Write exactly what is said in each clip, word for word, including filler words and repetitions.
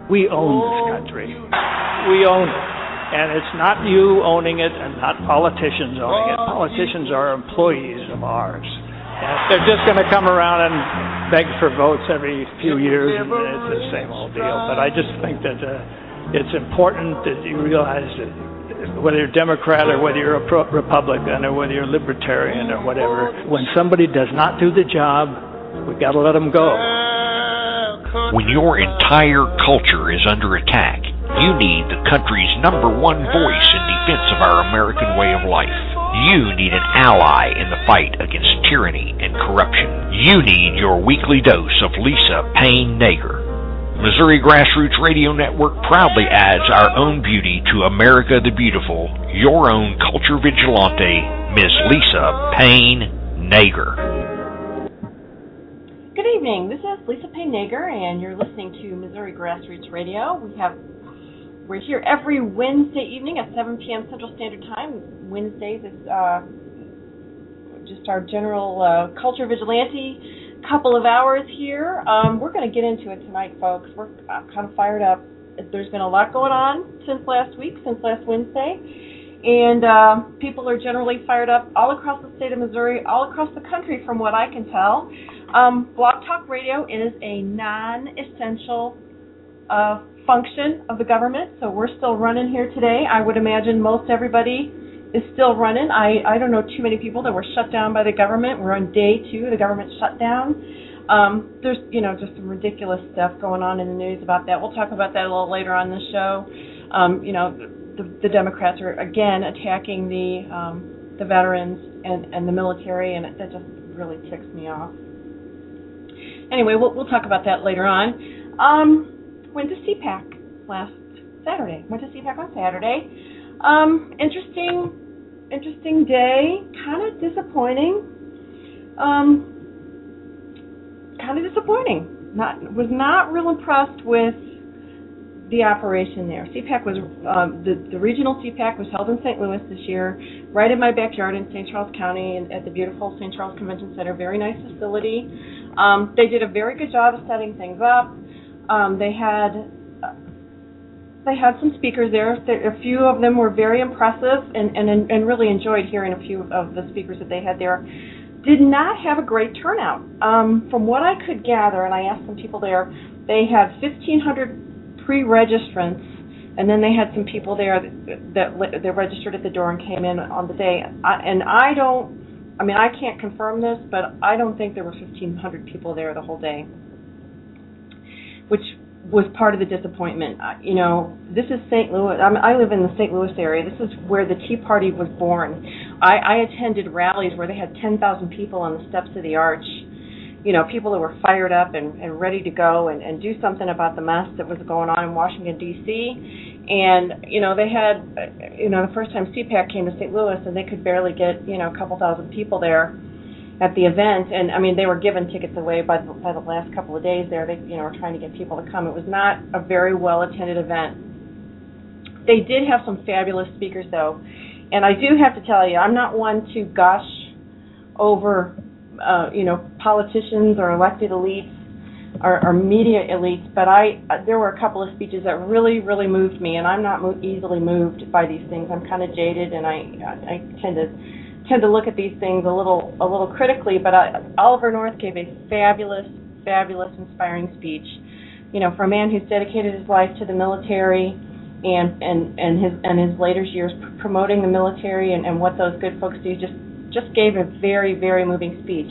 We own this country. We own it. And it's not you owning it and not politicians owning it. Politicians are employees of ours. And they're just going to come around and beg for votes every few years, and it's the same old deal. But I just think that uh, it's important that you realize that whether you're Democrat or whether you're a pro- Republican or whether you're Libertarian or whatever, when somebody does not do the job, we've got to let them go. When your entire culture is under attack, you need the country's number one voice in defense of our American way of life. You need an ally in the fight against tyranny and corruption. You need your weekly dose of Lisa Payne Nager. Missouri Grassroots Radio Network proudly adds our own beauty to America the Beautiful, your own culture vigilante, Miss Lisa Payne Nager. Good evening. This is Lisa Payne Nager, and you're listening to Missouri Grassroots Radio. We have we're here every Wednesday evening at seven p.m. Central Standard Time. Wednesdays is uh, just our general uh, culture vigilante couple of hours here. Um, we're going to get into it tonight, folks. We're uh, kind of fired up. There's been a lot going on since last week, since last Wednesday, and uh, people are generally fired up all across the state of Missouri, all across the country, from what I can tell. Um, Blog Talk Radio is a non-essential uh, function of the government, so we're still running here today. I would imagine most everybody is still running. I, I don't know too many people that were shut down by the government. We're on day two of the government shutdown. Um, there's, you know, just some ridiculous stuff going on in the news about that. We'll talk about that a little later on in the show. Um, you know, the, the Democrats are, again, attacking the um, the veterans and, and the military, and that just really ticks me off. Anyway, we'll, we'll talk about that later on. Um, went to C PAC last Saturday. Went to C PAC on Saturday. Um, interesting, interesting day. Kind of disappointing. Um, kind of disappointing. Not was not real impressed with the operation there. C PAC was um, the the regional C PAC was held in Saint Louis this year, right in my backyard in Saint Charles County, and at the beautiful Saint Charles Convention Center. Very nice facility. Um, they did a very good job of setting things up. Um, they had uh, they had some speakers there. there. A few of them were very impressive, and, and and really enjoyed hearing a few of the speakers that they had there. Did not have a great turnout. Um, from what I could gather, and I asked some people there, they had fifteen hundred pre-registrants, and then they had some people there that, that that registered at the door and came in on the day. I, and I don't, I mean, I can't confirm this, but I don't think there were fifteen hundred people there the whole day, which was part of the disappointment. Uh, you know, this is Saint Louis. I, mean, I live in the Saint Louis area. This is where the Tea Party was born. I, I attended rallies where they had ten thousand people on the steps of the Arch. You know, people that were fired up and, and ready to go and, and do something about the mess that was going on in Washington, D C And, you know, they had, you know, the first time C PAC came to Saint Louis, and they could barely get, you know, a couple thousand people there at the event. And, I mean, they were giving tickets away by the, by the last couple of days there. They, you know, were trying to get people to come. It was not a very well-attended event. They did have some fabulous speakers, though. And I do have to tell you, I'm not one to gush over Uh, you know, politicians or elected elites or, or media elites, but I uh, there were a couple of speeches that really, really moved me, and I'm not mo- easily moved by these things. I'm kind of jaded, and I, I tend to tend to look at these things a little a little critically. But I, Oliver North gave a fabulous, fabulous, inspiring speech. You know, for a man who's dedicated his life to the military and and and his and his later years promoting the military and, and what those good folks do, just. just gave a very, very moving speech.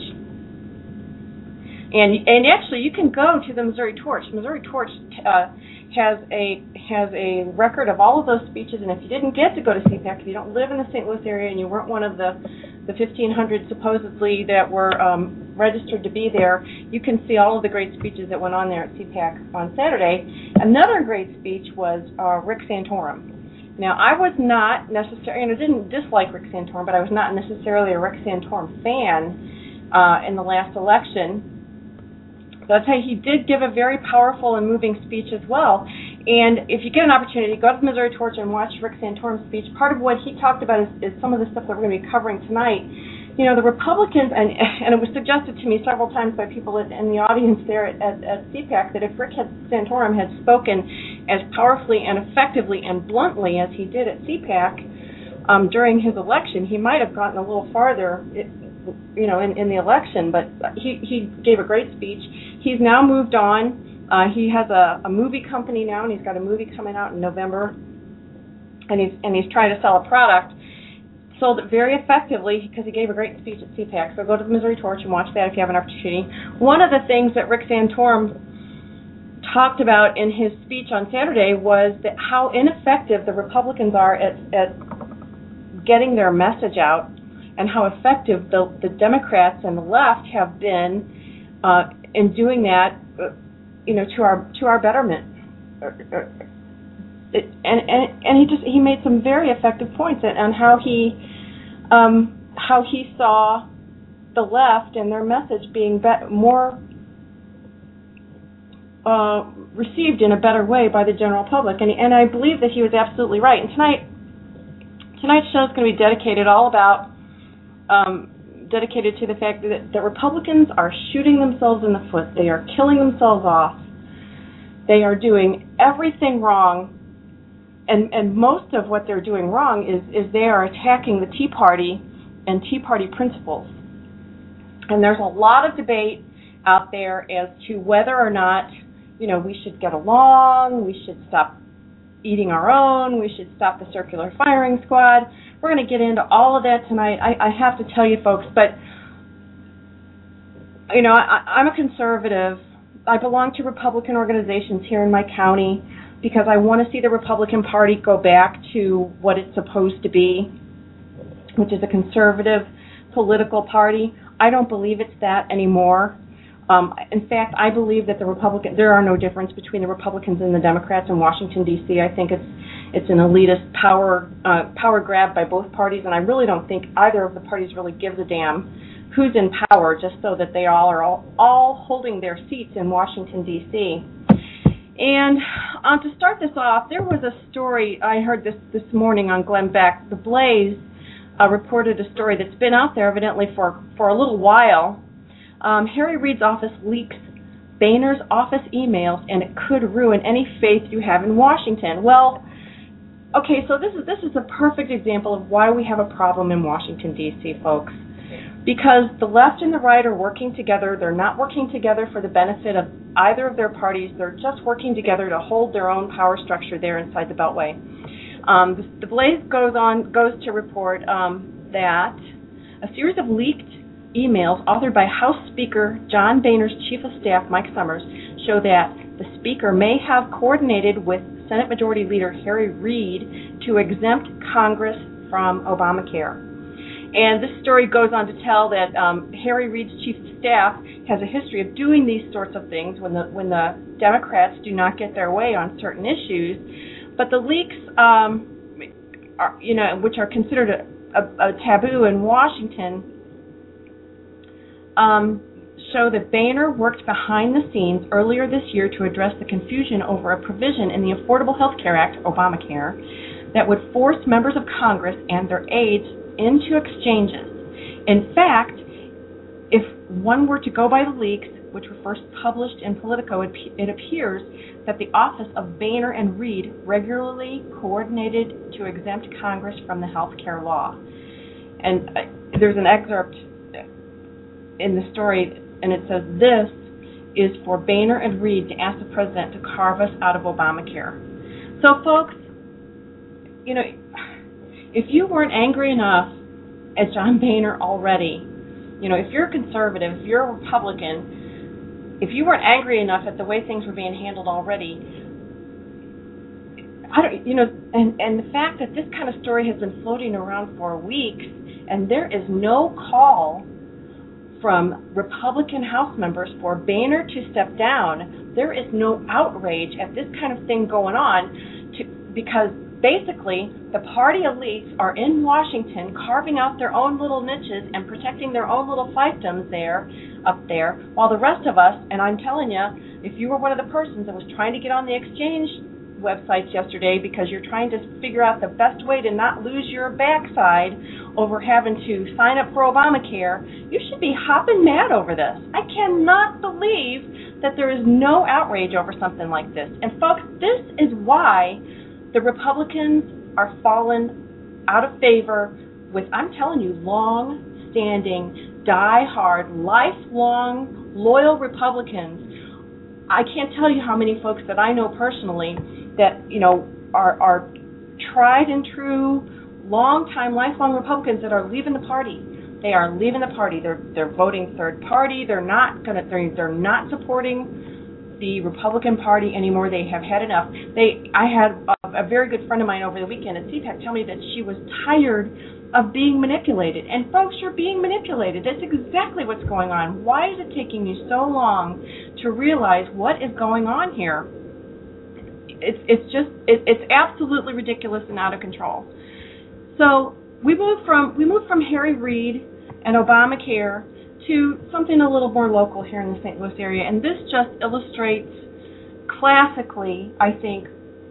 And and actually, you can go to the Missouri Torch. Missouri Torch uh, has a has a record of all of those speeches, and if you didn't get to go to C PAC, if you don't live in the Saint Louis area and you weren't one of the, the fifteen hundred supposedly that were um, registered to be there, you can see all of the great speeches that went on there at C PAC on Saturday. Another great speech was uh, Rick Santorum. Now, I was not necessarily, and I didn't dislike Rick Santorum, but I was not necessarily a Rick Santorum fan uh, in the last election. But I'll tell you, he did give a very powerful and moving speech as well. And if you get an opportunity, go to the Missouri Torch and watch Rick Santorum's speech. Part of what he talked about is, is some of the stuff that we're going to be covering tonight. you know, the Republicans, and and it was suggested to me several times by people in the audience there at, at, at C PAC that if Rick Santorum had spoken as powerfully and effectively and bluntly as he did at C PAC um, during his election, he might have gotten a little farther, it, you know, in, in the election. But he, he gave a great speech. He's now moved on. Uh, he has a, a movie company now, and he's got a movie coming out in November, and he's and he's trying to sell a product. Sold it very effectively because he gave a great speech at C PAC. So go to the Missouri Torch and watch that if you have an opportunity. One of the things that Rick Santorum talked about in his speech on Saturday was that how ineffective the Republicans are at, at getting their message out, and how effective the, the Democrats and the left have been uh, in doing that. Uh, you know, to our to our betterment. It, and, and and he just he made some very effective points on how he um, how he saw the left and their message being be- more uh, received in a better way by the general public. And and I believe that he was absolutely right. And tonight tonight's show is going to be dedicated all about um, dedicated to the fact that the Republicans are shooting themselves in the foot. They are killing themselves off. They are doing everything wrong, and and most of what they're doing wrong is, is they are attacking the Tea Party and Tea Party principles. And there's a lot of debate out there as to whether or not, you know, we should get along, we should stop eating our own, we should stop the circular firing squad. We're going to get into all of that tonight. I, I have to tell you folks, but, you know, I, I'm a conservative. I belong to Republican organizations here in my county because I want to see the Republican Party go back to what it's supposed to be, which is a conservative political party. I don't believe it's that anymore. Um, in fact, I believe that the Republican there are no difference between the Republicans and the Democrats in Washington, D C I think it's it's an elitist power uh, power grab by both parties, and I really don't think either of the parties really gives a damn who's in power, just so that they all are all, all holding their seats in Washington, D C And um, to start this off, there was a story I heard this this morning on Glenn Beck. The Blaze uh, reported a story that's been out there evidently for, for a little while. Um, Harry Reid's office leaks Boehner's office emails, and it could ruin any faith you have in Washington. Well, okay, so this is this is a perfect example of why we have a problem in Washington, D C, folks. Because the left and the right are working together. They're not working together for the benefit of either of their parties. They're just working together to hold their own power structure there inside the Beltway. Um, the, the Blaze goes on goes to report um, that a series of leaked emails authored by House Speaker John Boehner's Chief of Staff, Mike Summers, show that the Speaker may have coordinated with Senate Majority Leader Harry Reid to exempt Congress from Obamacare. And this story goes on to tell that um, Harry Reid's Chief of Staff has a history of doing these sorts of things when the when the Democrats do not get their way on certain issues. But the leaks, um, are, you know, which are considered a, a, a taboo in Washington, Um, show that Boehner worked behind the scenes earlier this year to address the confusion over a provision in the Affordable Health Care Act, Obamacare, that would force members of Congress and their aides into exchanges. In fact, if one were to go by the leaks, which were first published in Politico, it, it appears that the office of Boehner and Reid regularly coordinated to exempt Congress from the health care law. And uh, there's an excerpt in the story, and it says, this is for Boehner and Reid to ask the president to carve us out of Obamacare. So, folks, you know, if you weren't angry enough at John Boehner already, you know, if you're a conservative, if you're a Republican, if you weren't angry enough at the way things were being handled already, I don't, you know, and, and the fact that this kind of story has been floating around for weeks, and there is no call from Republican House members for Boehner to step down, there is no outrage at this kind of thing going on, to, because basically the party elites are in Washington carving out their own little niches and protecting their own little fiefdoms there, up there, while the rest of us, and I'm telling you, if you were one of the persons that was trying to get on the exchange websites yesterday because you're trying to figure out the best way to not lose your backside over having to sign up for Obamacare, you should be hopping mad over this. I cannot believe that there is no outrage over something like this. And folks, this is why the Republicans are fallen out of favor with, I'm telling you, long-standing, die-hard, lifelong, loyal Republicans. I can't tell you how many folks that I know personally that, you know, are, are tried and true, long-time, lifelong Republicans that are leaving the party. They are leaving the party. They're they're voting third party. They're not gonna. They're they're not supporting the Republican Party anymore. They have had enough. They. I had a, a very good friend of mine over the weekend at C PAC tell me that she was tired of being manipulated. And folks, you're being manipulated. That's exactly what's going on. Why is it taking you so long to realize what is going on here? It's it's just it, it's absolutely ridiculous and out of control. So we moved from we moved from Harry Reid and Obamacare to something a little more local here in the Saint Louis area, and this just illustrates classically, I think,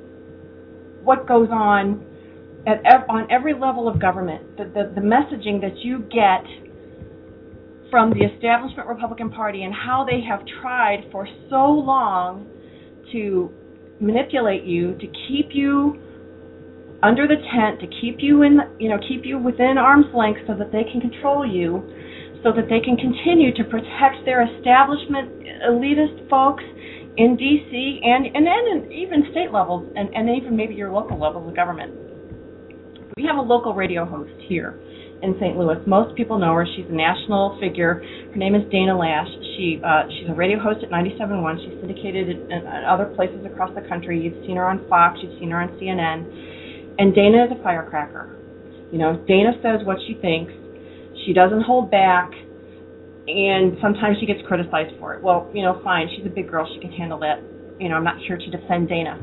what goes on at ev- on every level of government. The, the the messaging that you get from the establishment Republican Party and how they have tried for so long to manipulate you, to keep you under the tent, to keep you in, you know, keep you within arm's length so that they can control you, so that they can continue to protect their establishment elitist folks in D C and and, and in even state levels and, and even maybe your local levels of government. We have a local radio host here in Saint Louis. Most people know her. She's a national figure. Her name is Dana Lash. She uh, she's a radio host at ninety-seven point one. She's syndicated in, in other places across the country. You've seen her on Fox. You've seen her on C N N. And Dana is a firecracker. You know, Dana says what she thinks. She doesn't hold back, and sometimes she gets criticized for it. Well, you know, fine. She's a big girl. She can handle that. You know, I'm not here to defend Dana.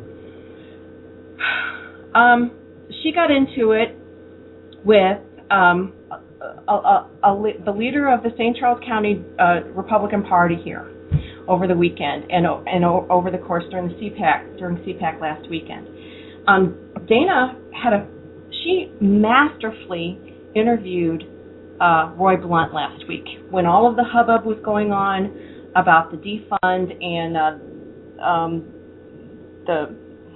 Um, she got into it with um, a, a, a, a, the leader of the Saint Charles County uh, Republican Party here over the weekend and and over the course during the C PAC during C PAC last weekend. Um, Dana had a she masterfully interviewed uh, Roy Blunt last week when all of the hubbub was going on about the defund and uh, um, the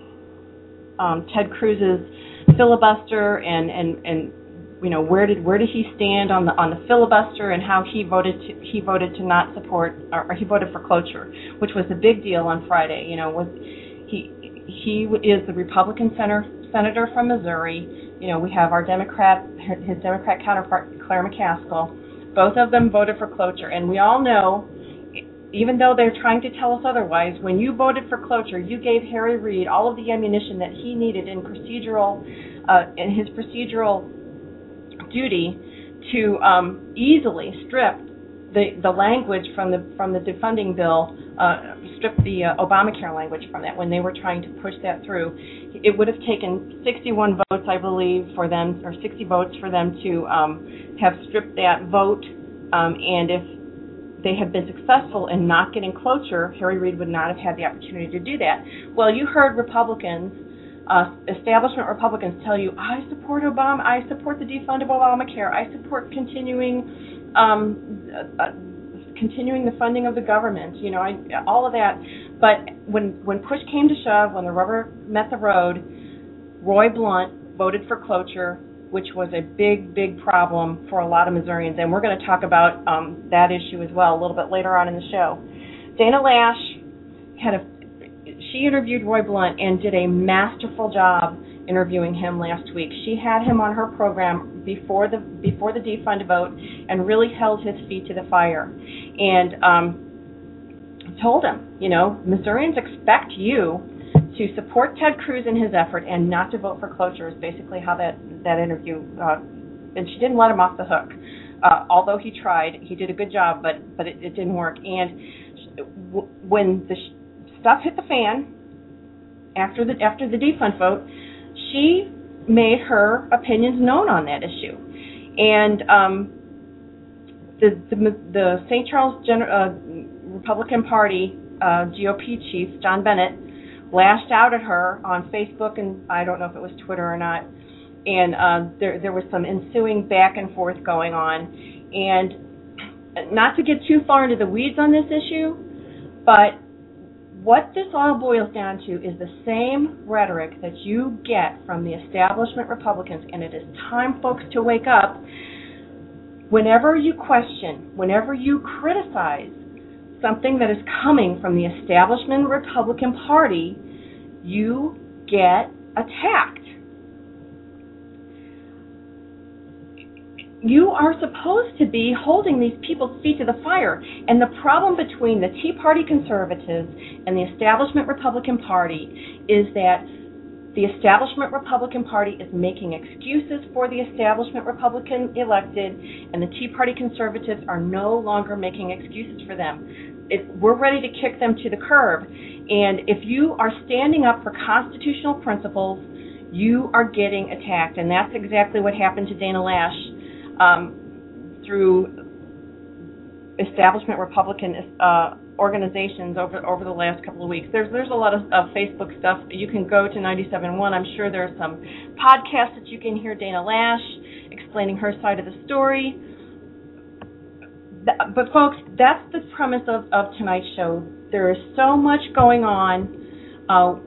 um, Ted Cruz's filibuster and, and, and you know where did where did he stand on the on the filibuster and how he voted to, he voted to not support or, or he voted for cloture, which was a big deal on Friday. You know was he. He is the Republican senator, senator from Missouri. You know, we have our Democrat, his Democrat counterpart, Claire McCaskill. Both of them voted for cloture. And we all know, even though they're trying to tell us otherwise, when you voted for cloture, you gave Harry Reid all of the ammunition that he needed in procedural, uh, in his procedural duty to um, easily strip the, the language from the from the defunding bill, uh, strip the uh, Obamacare language from that when they were trying to push that through. It would have taken sixty-one votes, I believe, for them, or sixty votes for them to um, have stripped that vote. Um, and if they had been successful in not getting cloture, Harry Reid would not have had the opportunity to do that. Well, you heard Republicans, uh, establishment Republicans tell you, I support Obama, I support the defund of Obamacare, I support continuing Um, uh, continuing the funding of the government, you know, I, all of that. But when when push came to shove, when the rubber met the road, Roy Blunt voted for cloture, which was a big, big problem for a lot of Missourians. And we're going to talk about um, that issue as well a little bit later on in the show. Dana Lash had a she interviewed Roy Blunt and did a masterful job interviewing him last week. She had him on her program before the before the defund vote and really held his feet to the fire and um, told him, you know, Missourians expect you to support Ted Cruz in his effort and not to vote for cloture is basically how that, that interview, uh, and she didn't let him off the hook. Uh, although he tried, he did a good job, but, but it, it didn't work. And w- when the sh- stuff hit the fan after the after the defund vote, she made her opinions known on that issue. And um, the, the the Saint Charles Gen- uh, Republican Party uh, G O P chief, John Bennett, lashed out at her on Facebook, and I don't know if it was Twitter or not, and uh, there, there was some ensuing back and forth going on. And not to get too far into the weeds on this issue, but what this all boils down to is the same rhetoric that you get from the establishment Republicans, and it is time, folks, to wake up. Whenever you question, whenever you criticize something that is coming from the establishment Republican Party, you get attacked. You are supposed to be holding these people's feet to the fire. And the problem between the Tea Party conservatives and the establishment Republican Party is that the establishment Republican Party is making excuses for the establishment Republican elected, and the Tea Party conservatives are no longer making excuses for them. It, we're ready to kick them to the curb. And if you are standing up for constitutional principles, you are getting attacked. And that's exactly what happened to Dana Loesch um, through establishment Republican uh, organizations over over the last couple of weeks. There's there's a lot of, of Facebook stuff. You can go to ninety-seven point one. I'm sure there's some podcasts that you can hear Dana Loesch explaining her side of the story. But folks, that's the premise of, of tonight's show. There is so much going on. Uh,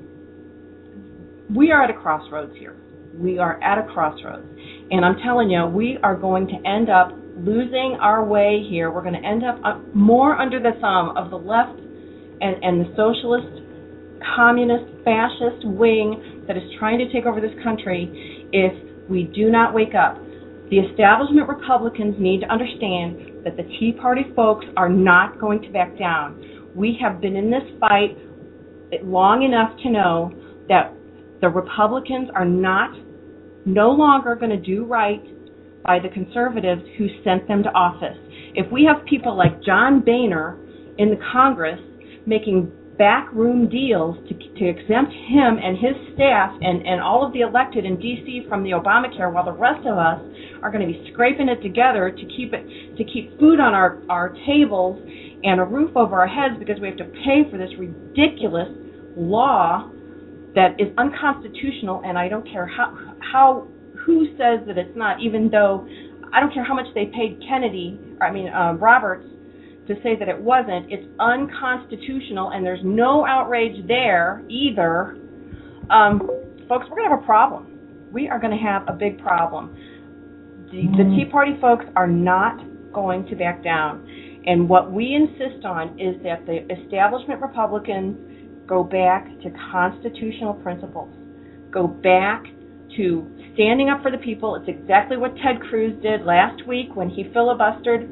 we are at a crossroads here. We are at a crossroads. And I'm telling you, we are going to end up losing our way here. We're going to end up uh, more under the thumb of the left and, and the socialist, communist, fascist wing that is trying to take over this country if we do not wake up. The establishment Republicans need to understand that the Tea Party folks are not going to back down. We have been in this fight long enough to know that the Republicans are not, no longer going to do right by the conservatives who sent them to office. If we have people like John Boehner in the Congress making backroom deals to, to exempt him and his staff and, and all of the elected in D C from the Obamacare, while the rest of us are going to be scraping it together to keep it to keep food on our, our tables and a roof over our heads because we have to pay for this ridiculous law that is unconstitutional, and I don't care how how who says that it's not, even though I don't care how much they paid Kennedy, or I mean uh, Roberts, to say that it wasn't. It's unconstitutional, and there's no outrage there either. Um, folks, we're going to have a problem. We are going to have a big problem. The, the Tea Party folks are not going to back down. And what we insist on is that the establishment Republicans go back to constitutional principles. Go back to standing up for the people. It's exactly what Ted Cruz did last week when he filibustered.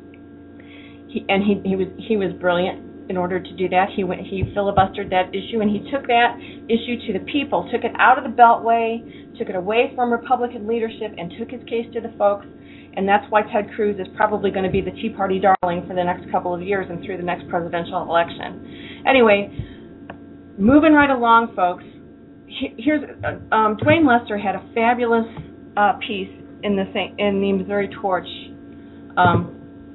He, and he, he was he was brilliant in order to do that. He went he filibustered that issue, and he took that issue to the people, took it out of the Beltway, took it away from Republican leadership, and took his case to the folks. And that's why Ted Cruz is probably going to be the Tea Party darling for the next couple of years and through the next presidential election. Anyway, moving right along, folks. Here's um, Dwayne Lester had a fabulous uh, piece in the in the Missouri Torch um,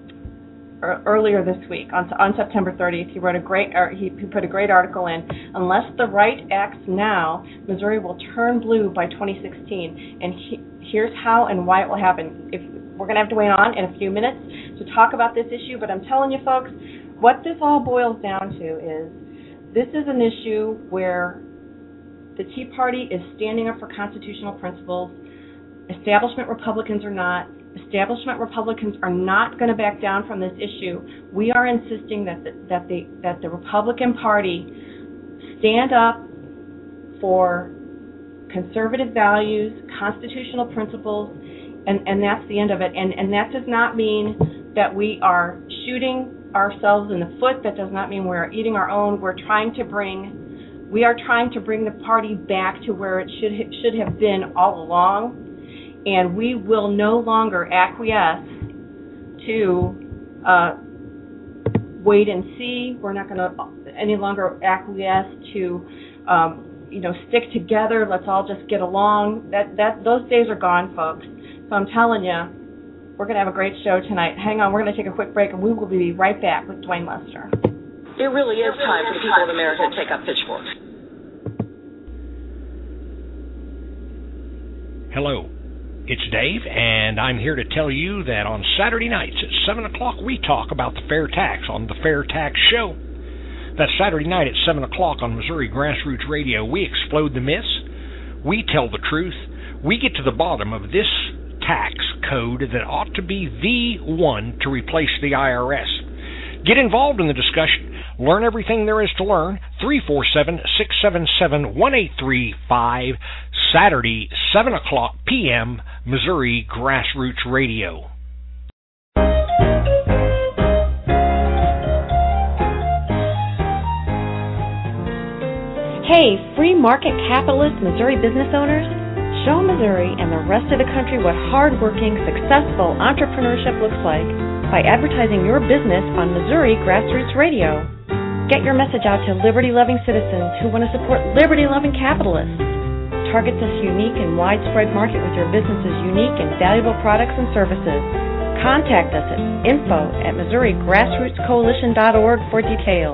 earlier this week on on September thirtieth. He wrote a great or he, he put a great article in. Unless the right acts now, Missouri will turn blue by twenty sixteen. And he, here's how and why it will happen. If we're going to have Dwayne on in a few minutes to talk about this issue, but I'm telling you, folks, what this all boils down to is this is an issue where the Tea Party is standing up for constitutional principles. Establishment Republicans are not. Establishment Republicans are not going to back down from this issue. We are insisting that the, that the that the Republican Party stand up for conservative values, constitutional principles, and, and that's the end of it. And and that does not mean that we are shooting ourselves in the foot. That does not mean we're eating our own. We're trying to bring we are trying to bring the party back to where it should should have been all along. And we will no longer acquiesce to uh, wait and see. We're not going to any longer acquiesce to, um, you know, stick together. Let's all just get along. That that those days are gone, folks. So I'm telling you, we're going to have a great show tonight. Hang on, we're going to take a quick break, and we will be right back with Dwayne Lester. It really is time for the people of America to take up pitchforks. Hello, it's Dave, and I'm here to tell you that on Saturday nights at seven o'clock we talk about the fair tax on the Fair Tax Show. That's Saturday night at seven o'clock on Missouri Grassroots Radio. We explode the myths. We tell the truth. We get to the bottom of this tax code that ought to be the one to replace the I R S. Get involved in the discussion. Learn everything there is to learn. three four seven, six seven seven, one eight three five. Saturday, seven o'clock p.m., Missouri Grassroots Radio. Hey, free market capitalist Missouri business owners, show Missouri and the rest of the country what hardworking, successful entrepreneurship looks like by advertising your business on Missouri Grassroots Radio. Get your message out to liberty-loving citizens who want to support liberty-loving capitalists. Target this unique and widespread market with your business's unique and valuable products and services. Contact us at info at Missouri Grassroots Coalition dot org for details.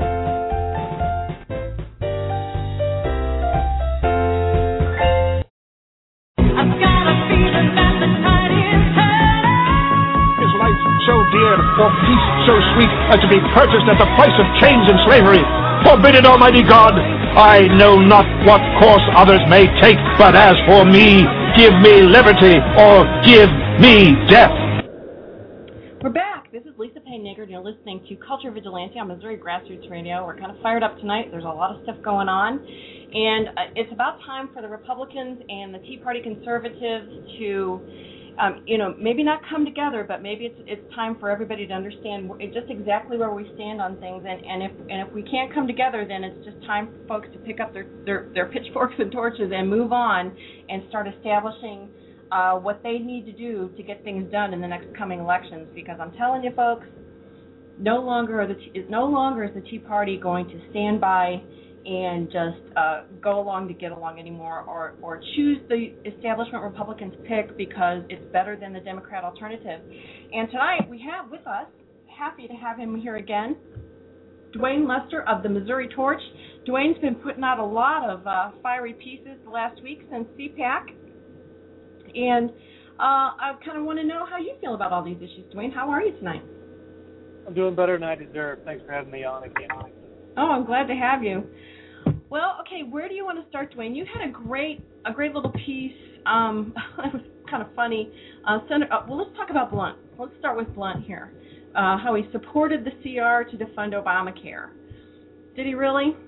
So dear, for peace so sweet as to be purchased at the price of chains and slavery. Forbid it, Almighty God. I know not what course others may take, but as for me, give me liberty or give me death. We're back. This is Lisa Payne-Nager, and you're listening to Culture Vigilante on Missouri Grassroots Radio. We're kind of fired up tonight. There's a lot of stuff going on, and uh, it's about time for the Republicans and the Tea Party conservatives to Um, you know, maybe not come together, but maybe it's it's time for everybody to understand just exactly where we stand on things. And, and if and if we can't come together, then it's just time for folks to pick up their, their, their pitchforks and torches and move on and start establishing uh, what they need to do to get things done in the next coming elections. Because I'm telling you, folks, no longer are the no longer is the Tea Party going to stand by and just uh, go along to get along anymore, or, or choose the establishment Republicans pick because it's better than the Democrat alternative. And tonight we have with us, happy to have him here again, Dwayne Lester of the Missouri Torch. Dwayne's been putting out a lot of uh, fiery pieces the last week since C PAC, and uh, I kind of want to know how you feel about all these issues. Dwayne, how are you tonight? I'm doing better than I deserve. Thanks for having me on again. Oh, I'm glad to have you. Well, okay, where do you want to start, Dwayne? You had a great, a great little piece. Um, it was kind of funny. Uh, Senator, uh, well, let's talk about Blunt. Let's start with Blunt here. Uh, how he supported the C R to defund Obamacare. Did he really?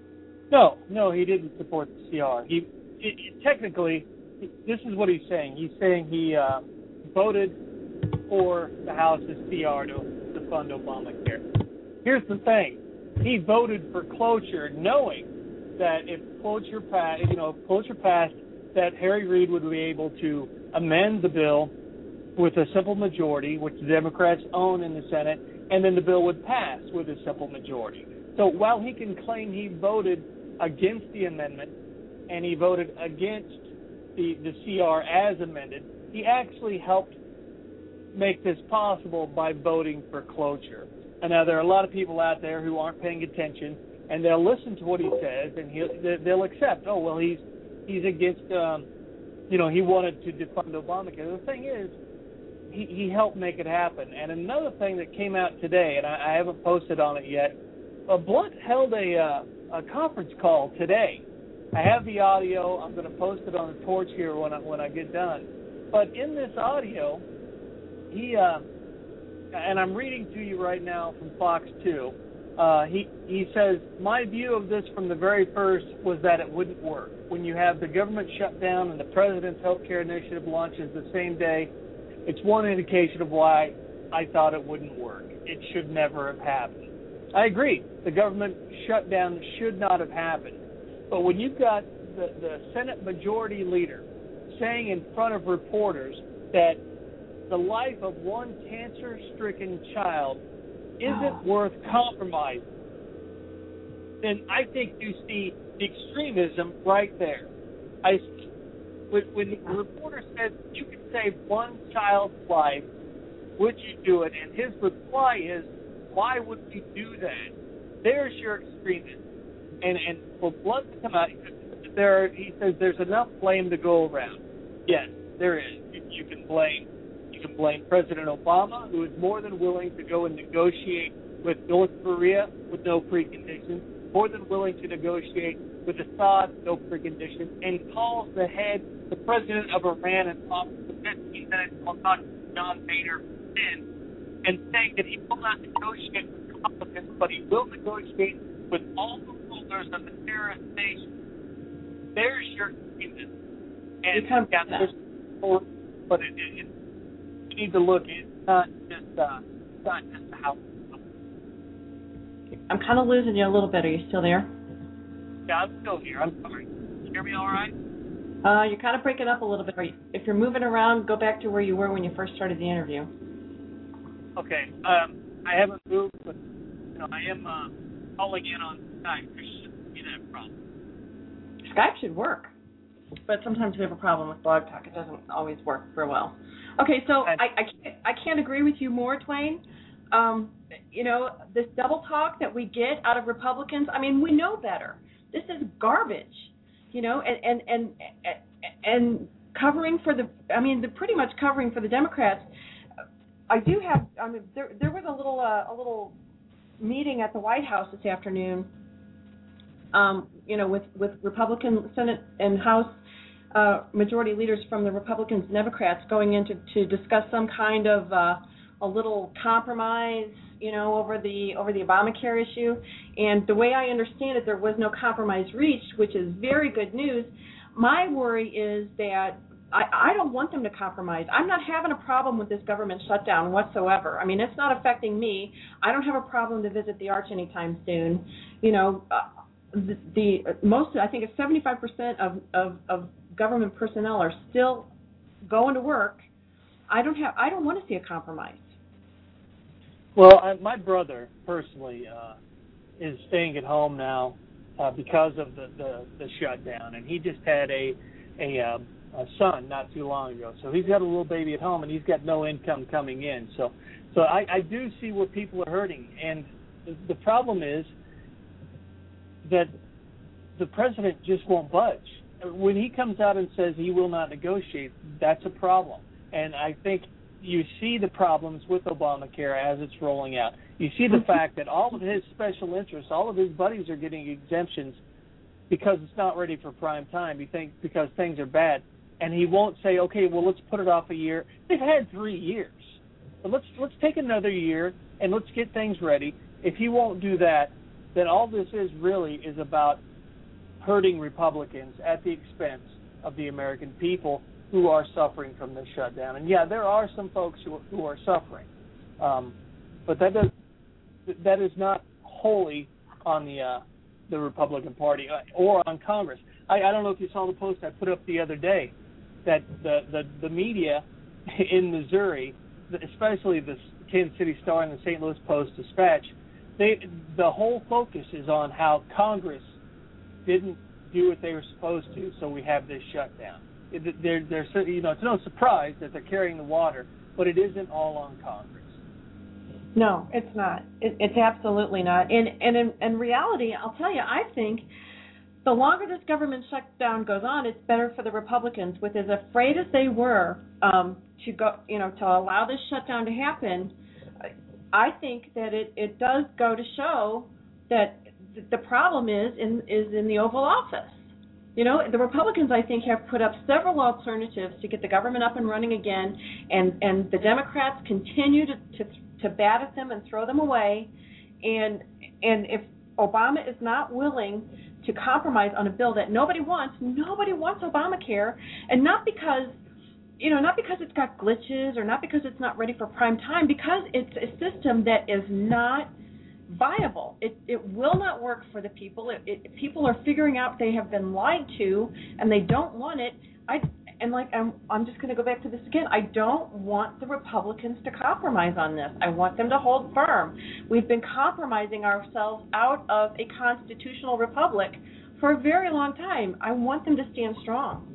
No, no, he didn't support the C R. He it, it, technically, this is what he's saying. He's saying he uh, voted for the House's C R to defund Obamacare. Here's the thing: he voted for cloture, knowing that if cloture passed, you know, if cloture passed, that Harry Reid would be able to amend the bill with a simple majority, which the Democrats own in the Senate, and then the bill would pass with a simple majority. So while he can claim he voted against the amendment and he voted against the, the C R as amended, he actually helped make this possible by voting for cloture. And now there are a lot of people out there who aren't paying attention, and they'll listen to what he says, and he'll, they'll accept, oh, well, he's he's against, um, you know, he wanted to defund Obamacare. The thing is, he, he helped make it happen. And another thing that came out today, and I, I haven't posted on it yet, uh, Blunt held a, uh, a conference call today. I have the audio. I'm going to post it on the Torch here when I, when I get done. But in this audio, he, uh, and I'm reading to you right now from Fox two, Uh, he, he says, my view of this from the very first was that it wouldn't work. When you have the government shut down and the president's health care initiative launches the same day, it's one indication of why I thought it wouldn't work. It should never have happened. I agree. The government shutdown should not have happened. But when you've got the, the Senate Majority Leader saying in front of reporters that the life of one cancer-stricken child isn't worth compromising, then I think you see the extremism right there. I, when, when the reporter says you can save one child's life, would you do it? And his reply is, why would we do that? there's your extremist. And and for Blunt to come out, there he says there's enough blame to go around. Yes, there is. You, you can blame you can blame President Obama, who is more than willing to go and negotiate with North Korea with no preconditions, more than willing to negotiate with Assad, no preconditions, and calls the head, the president of Iran, and office the fifteen minutes while talking to John Boehner in, and saying that he will not negotiate with Republicans, but he will negotiate with all the rulers of the terrorist nation. There's your extremism. And kind of yeah, there's more, but it, it, it, you need to look. It's not just uh, it's not just the House. I'm kind of losing you a little bit. Are you still there? Yeah, I'm still here. I'm sorry. Can you hear me all right? Uh, you're kind of breaking up a little bit. Are you, if you're moving around, go back to where you were when you first started the interview. Okay. Um, I haven't moved, but you know, I am uh, calling in on Skype. There shouldn't be that problem. Skype should work, but sometimes we have a problem with Blog Talk. It doesn't always work very well. Okay, so I, I, can't, I can't agree with you more, Twain. Um, you know, this double talk that we get out of Republicans, I mean, we know better. This is garbage, you know, and, and, and, and covering for the, I mean, they're pretty much covering for the Democrats. I do have, I mean, there, there was a little, uh, a little meeting at the White House this afternoon, um, you know, with, with Republican Senate and House uh, majority leaders from the Republicans and Democrats going in to, to discuss some kind of uh, a little compromise, you know, over the over the Obamacare issue. And the way I understand it, there was no compromise reached, which is very good news. My worry is that I, I don't want them to compromise. I'm not having a problem with this government shutdown whatsoever. I mean, it's not affecting me. I don't have a problem to visit the Arch anytime soon. You know, uh, the, the most, I think it's seventy-five percent of, of, of government personnel are still going to work. I don't have. I don't want to see a compromise. Well, I, my brother personally uh, is staying at home now uh, because of the, the, the shutdown, and he just had a a, um, a son not too long ago. So he's got a little baby at home, and he's got no income coming in. So, so I, I do see where people are hurting, and the, the problem is that the president just won't budge. When he comes out and says he will not negotiate, that's a problem. And I think you see the problems with Obamacare as it's rolling out. You see the fact that all of his special interests, all of his buddies are getting exemptions because it's not ready for prime time. You think because things are bad. And he won't say, okay, well, let's put it off a year. They've had three years. But let's let's take another year and let's get things ready. If he won't do that, then all this is really is about hurting Republicans at the expense of the American people who are suffering from this shutdown. And, yeah, there are some folks who, who are suffering. Um, but that does, that is not wholly on the uh, the Republican Party or on Congress. I, I don't know if you saw the post I put up the other day that the, the, the media in Missouri, especially the Kansas City Star and the Saint Louis Post-Dispatch, they the whole focus is on how Congress didn't do what they were supposed to, so we have this shutdown. They're, they're, you know, it's no surprise that they're carrying the water, but it isn't all on Congress. No, it's not. It, it's absolutely not. And, and in, in reality, I'll tell you, I think the longer this government shutdown goes on, it's better for the Republicans. With as afraid as they were um, to go, you know, to allow this shutdown to happen, I think that it, it does go to show that the problem is in is in the Oval Office. You know, the Republicans, I think, have put up several alternatives to get the government up and running again, and, and the Democrats continue to, to to bat at them and throw them away. And and if Obama is not willing to compromise on a bill that nobody wants, nobody wants Obamacare, and not because, you know, not because it's got glitches or not because it's not ready for prime time, because it's a system that is not viable. It it will not work for the people. It, it, people are figuring out they have been lied to and they don't want it. I and like I'm I'm just going to go back to this again. I don't want the Republicans to compromise on this. I want them to hold firm. We've been compromising ourselves out of a constitutional republic for a very long time. I want them to stand strong.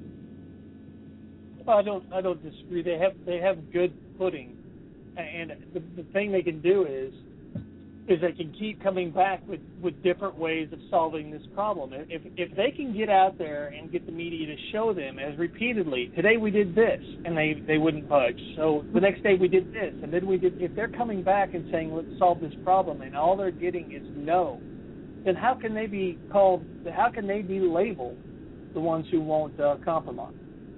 Well, I don't I don't disagree. They have they have good footing, and the the thing they can do is is they can keep coming back with, with different ways of solving this problem. If if they can get out there and get the media to show them as repeatedly, today we did this, and they, they wouldn't budge. So the next day we did this, and then we did. If they're coming back and saying, let's solve this problem, and all they're getting is no, then how can they be called, how can they be labeled the ones who won't uh, compromise?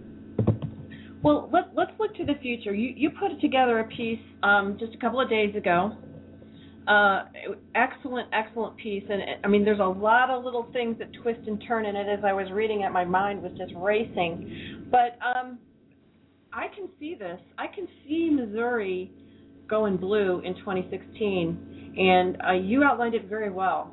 Well, let, let's look to the future. You, you put together a piece um, just a couple of days ago. Uh, excellent, excellent piece. And, I mean, there's a lot of little things that twist and turn in it. As I was reading it, my mind was just racing. But um, I can see this. I can see Missouri going blue in twenty sixteen. And uh, you outlined it very well.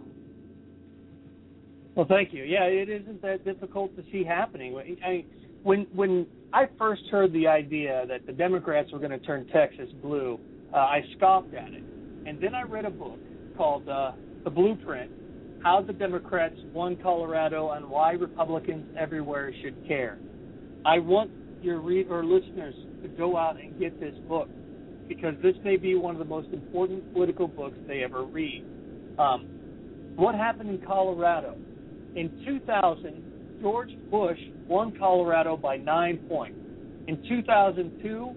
Well, thank you. Yeah, it isn't that difficult to see happening. I mean, when when I first heard the idea that the Democrats were going to turn Texas blue, uh, I scoffed at it. And then I read a book called uh, The Blueprint, How the Democrats Won Colorado and Why Republicans Everywhere Should Care. I want your read or listeners to go out and get this book, because this may be one of the most important political books they ever read. Um, what happened in Colorado? In two thousand, George Bush won Colorado by nine points. In two thousand two,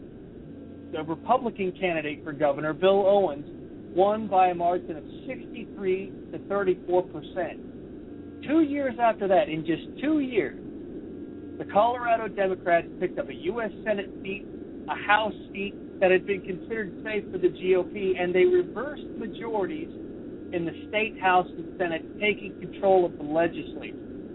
the Republican candidate for governor, Bill Owens, won by a margin of sixty-three to thirty-four percent. Two years after that, in just two years, the Colorado Democrats picked up a U S Senate seat, a House seat that had been considered safe for the G O P, and they reversed majorities in the state House and Senate, taking control of the legislature.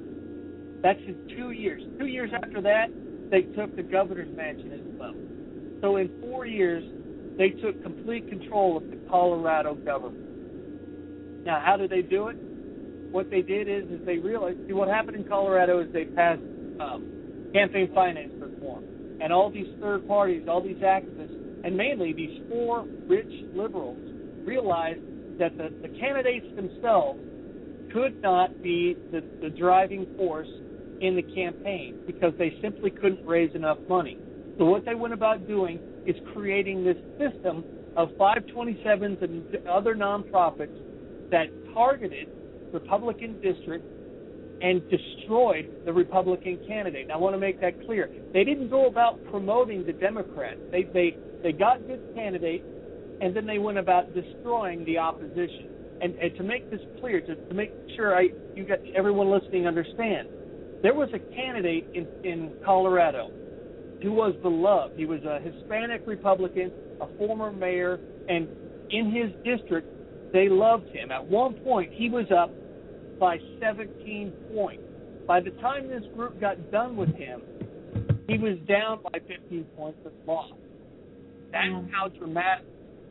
That's in two years. Two years after that, they took the governor's mansion as well. So in four years, they took complete control of the Colorado government. Now, how did they do it? What they did is, is they realized, see, what happened in Colorado is they passed um, campaign finance reform. And all these third parties, all these activists, and mainly these four rich liberals, realized that the, the candidates themselves could not be the, the driving force in the campaign because they simply couldn't raise enough money. So what they went about doing is creating this system of five twenty-sevens and other nonprofits that targeted Republican districts and destroyed the Republican candidate. Now, I want to make that clear. They didn't go about promoting the Democrats. They they they got good candidates, and then they went about destroying the opposition. And, and to make this clear, to, to make sure I you got everyone listening understand, there was a candidate in, in Colorado who was beloved. He was a Hispanic Republican, a former mayor, and in his district, they loved him. At one point, he was up by seventeen points. By the time this group got done with him, he was down by fifteen points and lost. That's mm. how dramatic.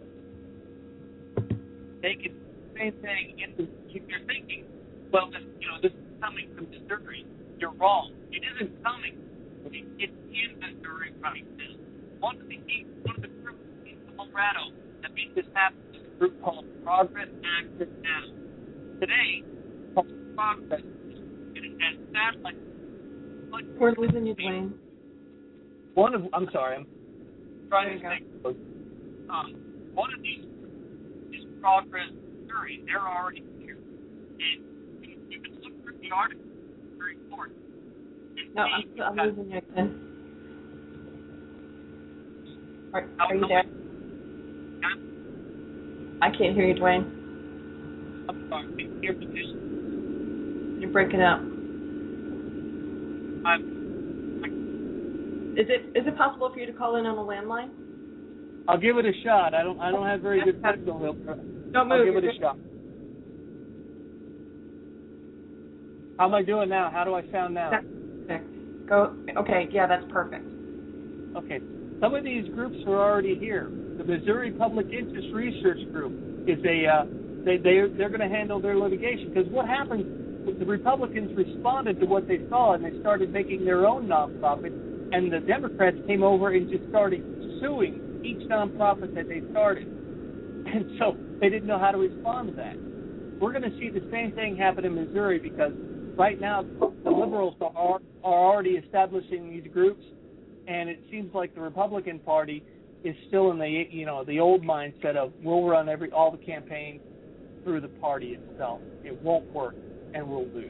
They could do the same thing. And you're thinking, well, this, you know, this is coming from Missouri. You're wrong. It isn't coming. It's in Missouri right now. One of the one of the groups in Colorado that made this happen is a group called Progress Access Now. Today, Progress and it has satellite. We're losing you, Dwayne. One of I'm sorry, I'm trying to think. Um, one of these is Progress Missouri. They're already here, and you can look through the article. It's very important. No, I'm, I'm losing you again. Are, are you there? I can't hear you, Dwayne. I'm sorry. Your position. You're breaking up. I'm, I, is it is it possible for you to call in on a landline? I'll give it a shot. I don't I don't have very good signal. Don't move. I'll give it a shot. How am I doing now? How do I sound now? Perfect. Go. Okay. Yeah, that's perfect. Okay. Some of these groups are already here. The Missouri Public Interest Research Group is a uh, they they they're going to handle their litigation, because what happens? The Republicans responded to what they saw, and they started making their own nonprofit, and the Democrats came over and just started suing each nonprofit that they started, and so they didn't know how to respond to that. We're going to see the same thing happen in Missouri, because right now the liberals are, are already establishing these groups, and it seems like the Republican Party is still in the you know the old mindset of we'll run every all the campaigns, through the party itself. It won't work, and we'll lose.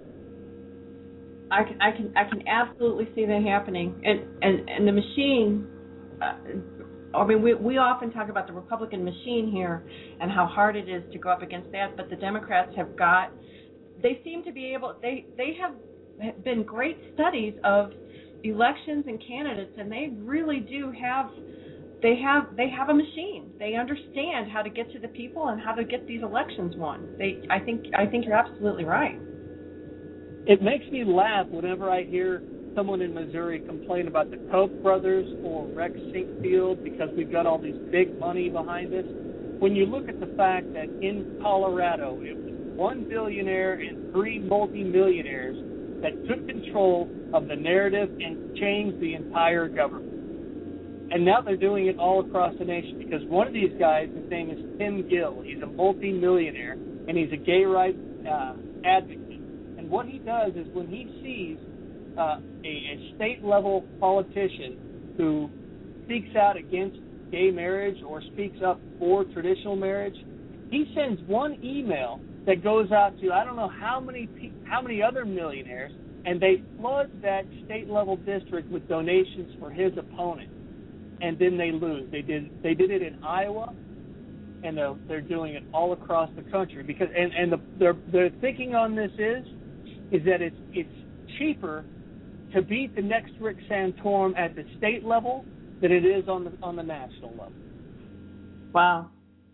I can, I can, I can absolutely see that happening, and and and the machine. Uh, I mean, we we often talk about the Republican machine here and how hard it is to go up against that, but the Democrats have got. They seem to be able. They they have been great studies of elections and candidates, and they really do have. They have they have a machine. They understand how to get to the people and how to get these elections won. They. I think I think you're absolutely right. It makes me laugh whenever I hear someone in Missouri complain about the Koch brothers or Rex Sinkfield because we've got all this big money behind us. When you look at the fact that in Colorado it was one billionaire and three multimillionaires that took control of the narrative and changed the entire government. And now they're doing it all across the nation because one of these guys, his name is Tim Gill. He's a multimillionaire and he's a gay rights uh, advocate. What he does is when he sees uh, a, a state-level politician who speaks out against gay marriage or speaks up for traditional marriage, he sends one email that goes out to I don't know how many pe- how many other millionaires, and they flood that state-level district with donations for his opponent, and then they lose. They did they did it in Iowa, and they're, they're doing it all across the country because and and the their their thinking on this is. is that it's it's cheaper to beat the next Rick Santorum at the state level than it is on the on the national level. Wow.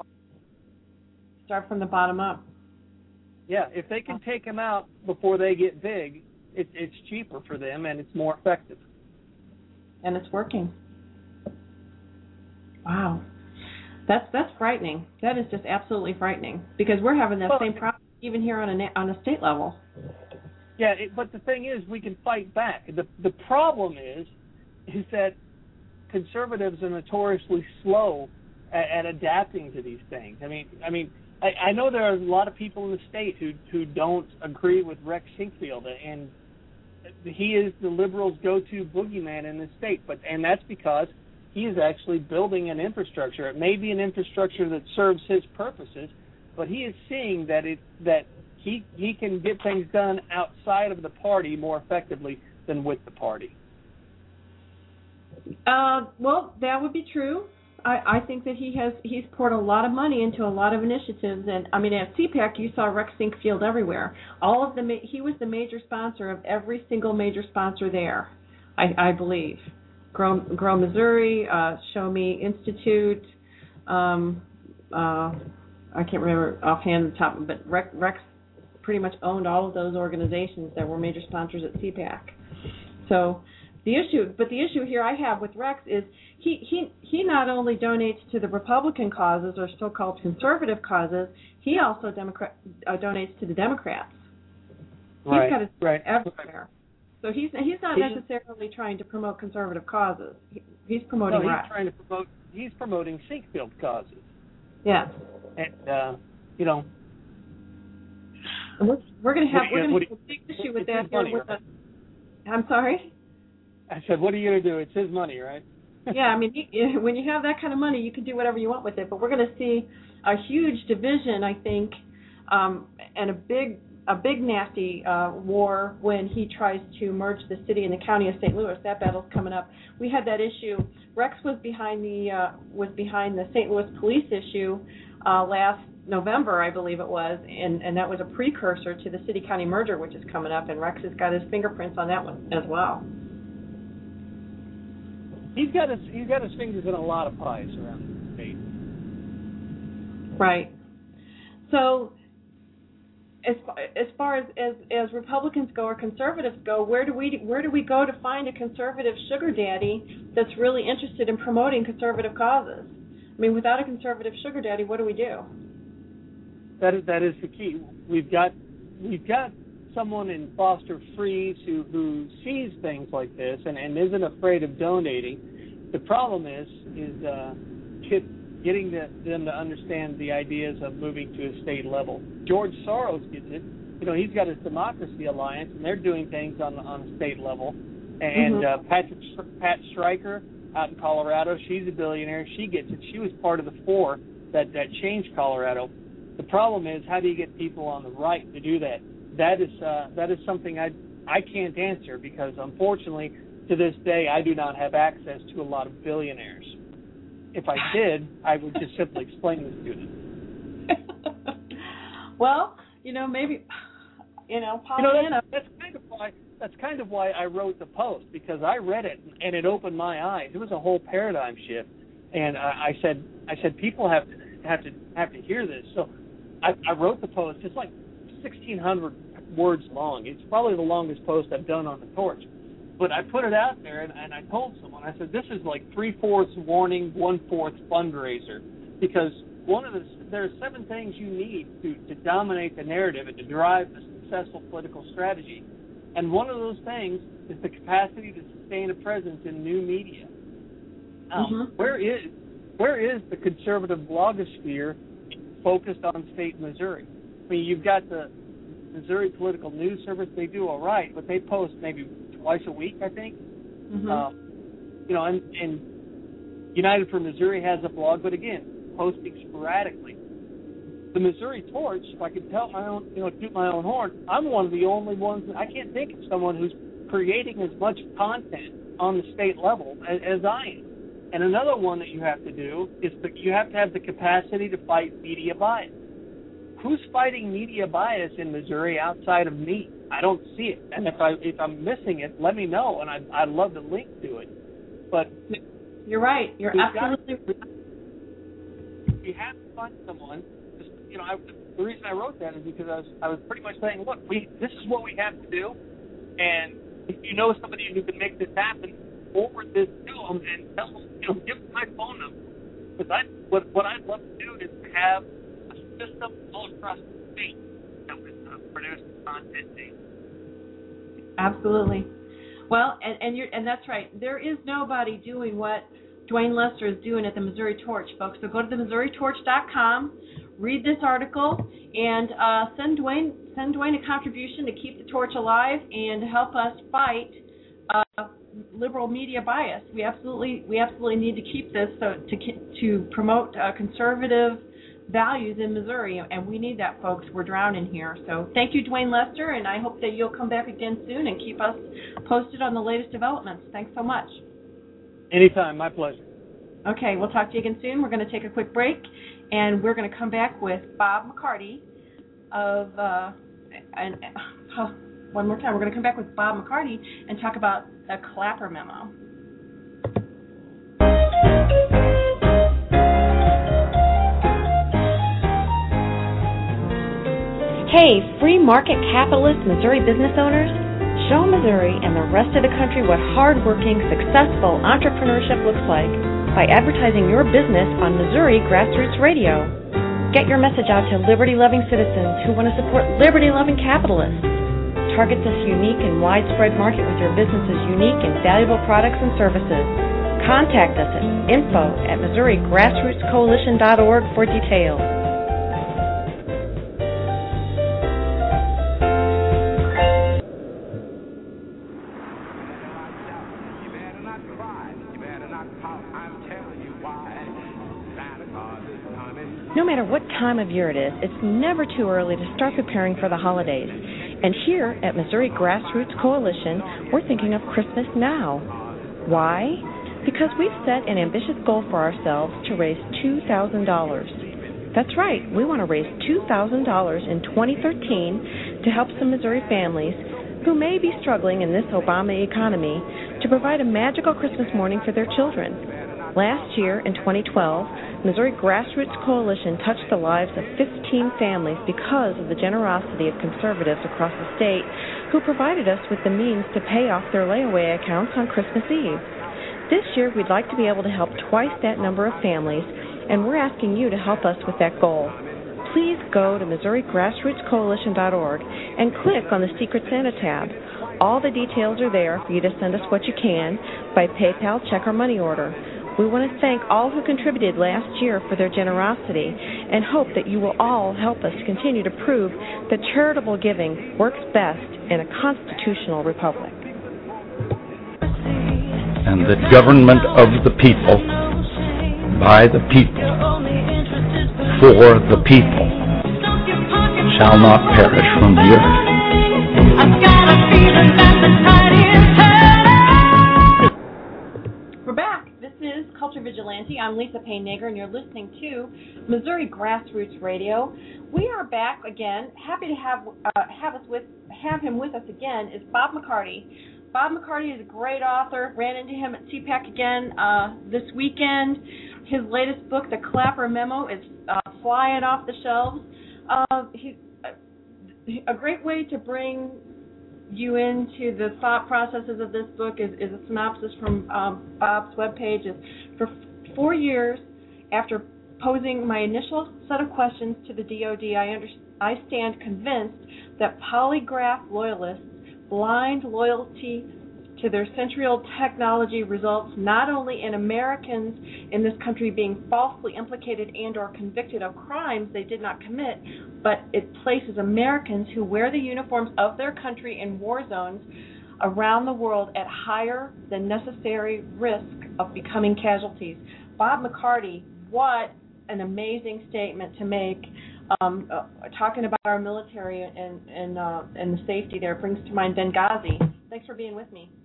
Start from the bottom up. Yeah, if they can take them out before they get big, it, it's cheaper for them and it's more effective. And it's working. Wow. That's that's frightening. That is just absolutely frightening because we're having that well, same problem even here on a on a state level. Yeah, it, but the thing is, we can fight back. The the problem is, is that conservatives are notoriously slow at, at adapting to these things. I mean, I mean, I, I know there are a lot of people in the state who who don't agree with Rex Sinkfield, and he is the liberals' go-to boogeyman in the state. But and that's because he is actually building an infrastructure. It may be an infrastructure that serves his purposes, but he is seeing that it that. He he can get things done outside of the party more effectively than with the party. Uh, well, that would be true. I, I think that he has he's poured a lot of money into a lot of initiatives, and I mean at C PAC you saw Rex Sinkfield everywhere. All of the ma- he was the major sponsor of every single major sponsor there, I, I believe. Grow, Grow Missouri, uh, Show Me Institute. Um, uh, I can't remember offhand the top, but Rex. Rex pretty much owned all of those organizations that were major sponsors at C PAC. So the issue, but the issue here I have with Rex is he, he, he not only donates to the Republican causes or so-called conservative causes, he also Democrat, uh, donates to the Democrats. Right, he's got his right. everywhere. So he's he's not he, necessarily trying to promote conservative causes. He, he's promoting no, he's Rex. trying to promote. He's promoting Sinkfield causes. Yes. And uh, you know. We're, we're going to have we're you, going to have a big issue with that here. Money, With right? the, I'm sorry. I said, what are you going to do? It's his money, right? Yeah, I mean, you, when you have that kind of money, you can do whatever you want with it. But we're going to see a huge division, I think, um, and a big a big nasty uh, war when he tries to merge the city and the county of Saint Louis. That battle's coming up. We had that issue. Rex was behind the uh, was behind the Saint Louis police issue uh, last November, I believe it was, and, and that was a precursor to the city-county merger, which is coming up, and Rex has got his fingerprints on that one as well. He's got his he's got his fingers in a lot of pies around the state. Right. So, as as far as, as as Republicans go or conservatives go, where do we where do we go to find a conservative sugar daddy that's really interested in promoting conservative causes? I mean, without a conservative sugar daddy, what do we do? That is that is the key. We've got we've got someone in Foster Freeze who, who sees things like this and, and isn't afraid of donating. The problem is is uh, get, getting the, them to understand the ideas of moving to a state level. George Soros gets it. You know, he's got his Democracy Alliance, and they're doing things on on a state level. And mm-hmm. uh, Patrick Pat Stryker out in Colorado, she's a billionaire. She gets it. She was part of the four that, that changed Colorado. The problem is, how do you get people on the right to do that? That is uh, that is something I I can't answer, because unfortunately, to this day, I do not have access to a lot of billionaires. If I did, I would just simply explain this to them. Well, you know, maybe, you know, you know Pollyanna. that's, that's kind of why that's kind of why I wrote the post, because I read it and it opened my eyes. It was a whole paradigm shift, and I, I said I said people have to have to have to hear this. So I, I wrote the post. It's like sixteen hundred words long. It's probably the longest post I've done on the torch. But I put it out there, and, and I told someone, I said, this is like three-fourths warning, one-fourth fundraiser, because one of the there are seven things you need to, to dominate the narrative and to drive a successful political strategy. And one of those things is the capacity to sustain a presence in new media. Um, mm-hmm. Where is where is the conservative blogosphere focused on state Missouri? I mean, you've got the Missouri Political News Service. They do all right, but they post maybe twice a week, I think. Mm-hmm. Um, you know, and, and United for Missouri has a blog, but again, posting sporadically. The Missouri Torch, if I could tell my own, you know, toot my own horn, I'm one of the only ones. I can't think of someone who's creating as much content on the state level as, as I am. And another one that you have to do is that you have to have the capacity to fight media bias. Who's fighting media bias in Missouri outside of me? I don't see it. And if I if I'm missing it, let me know, and I'd I'd love to link to it. But you're right. You're absolutely right. You have to find someone. You know, I, the reason I wrote that is because I was I was pretty much saying, look, we this is what we have to do, and if you know somebody who can make this happen, forward this to them and tell them, you know, give them my phone number. Because I what what I'd love to do is to have a system all across the state that would uh, produce content data. Absolutely. Well, and and you're and that's right. There is nobody doing what Dwayne Lester is doing at the Missouri Torch, folks. So go to the missouri torch dot com, read this article, and uh, send Dwayne send Dwayne a contribution to keep the torch alive and help us fight uh, liberal media bias. We absolutely we absolutely need to keep this so to to promote uh, conservative values in Missouri, and we need that, folks. We're drowning here. So thank you, Dwayne Lester, and I hope that you'll come back again soon and keep us posted on the latest developments. Thanks so much. Anytime, my pleasure. Okay, we'll talk to you again soon. We're going to take a quick break, and we're going to come back with Bob McCarty of, uh, and uh, one more time, we're going to come back with Bob McCarty and talk about the Clapper memo. Hey, free market capitalist Missouri business owners, show Missouri and the rest of the country what hardworking, successful entrepreneurship looks like by advertising your business on Missouri Grassroots Radio. Get your message out to liberty-loving citizens who want to support liberty-loving capitalists. Target this unique and widespread market with your business's unique and valuable products and services. Contact us at info at missouri grassroots coalition dot org for details. No matter what time of year it is, it's never too early to start preparing for the holidays. And here at Missouri Grassroots Coalition, we're thinking of Christmas now. Why? Because we've set an ambitious goal for ourselves to raise two thousand dollars. That's right, we want to raise two thousand dollars in twenty thirteen to help some Missouri families who may be struggling in this Obama economy to provide a magical Christmas morning for their children. Last year, in twenty twelve, Missouri Grassroots Coalition touched the lives of fifteen families because of the generosity of conservatives across the state who provided us with the means to pay off their layaway accounts on Christmas Eve. This year, we'd like to be able to help twice that number of families, and we're asking you to help us with that goal. Please go to missouri grassroots coalition dot org and click on the Secret Santa tab. All the details are there for you to send us what you can by PayPal, check, or money order. We want to thank all who contributed last year for their generosity and hope that you will all help us continue to prove that charitable giving works best in a constitutional republic. And the government of the people, by the people, for the people. shall not perish from the earth. I've got a feeling that the tide is turning. We're back. This is Culture Vigilante. I'm Lisa Payne Nager, and you're listening to Missouri Grassroots Radio. We are back again. Happy to have uh, have us with have him with us again is Bob McCarty. Bob McCarty is a great author. Ran into him at C PAC again uh, this weekend. His latest book, The Clapper Memo, is uh, flying off the shelves. Uh, he, uh, a great way to bring you into the thought processes of this book is, is a synopsis from um, Bob's webpage. Is for f- four years after posing my initial set of questions to the D O D, I, under, I stand convinced that polygraph loyalists' blind loyalty to their century-old technology results not only in Americans in this country being falsely implicated and or convicted of crimes they did not commit, but it places Americans who wear the uniforms of their country in war zones around the world at higher than necessary risk of becoming casualties. Bob McCarty, what an amazing statement to make. Um, uh, talking about our military and and, uh, and the safety there brings to mind Benghazi. Thanks for being with me.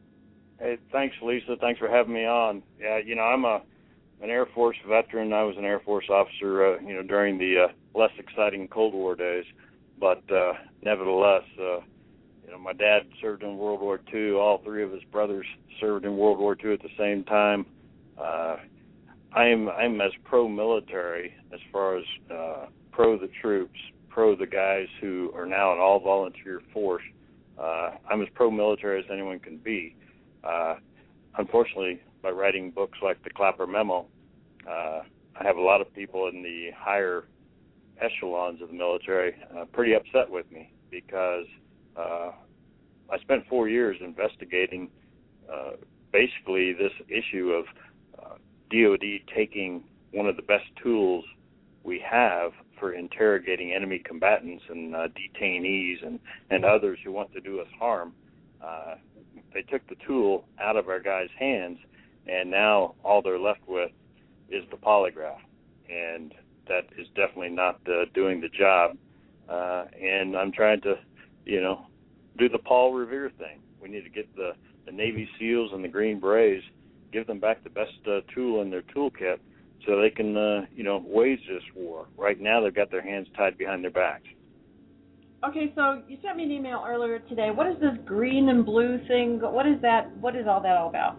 Hey, thanks, Lisa. Thanks for having me on. Yeah, you know, I'm a an Air Force veteran. I was an Air Force officer, uh, you know, during the uh, less exciting Cold War days. But uh, nevertheless, uh, you know, my dad served in World War Two. All three of his brothers served in World War Two at the same time. Uh, I'm I'm as pro-military as far as uh, pro the troops, pro the guys who are now an all-volunteer force. Uh, I'm as pro-military as anyone can be. Uh, unfortunately, by writing books like The Clapper Memo, uh, I have a lot of people in the higher echelons of the military uh, pretty upset with me because uh, I spent four years investigating uh, basically this issue of uh, D O D taking one of the best tools we have for interrogating enemy combatants and uh, detainees and, and others who want to do us harm. Uh, they took the tool out of our guys' hands, and now all they're left with is the polygraph. And that is definitely not uh, doing the job. Uh, and I'm trying to, you know, do the Paul Revere thing. We need to get the, the Navy SEALs and the Green Berets, give them back the best uh, tool in their toolkit so they can, uh, you know, wage this war. Right now they've got their hands tied behind their backs. Okay, so you sent me an email earlier today. What is this green and blue thing? What is that? What is all that all about?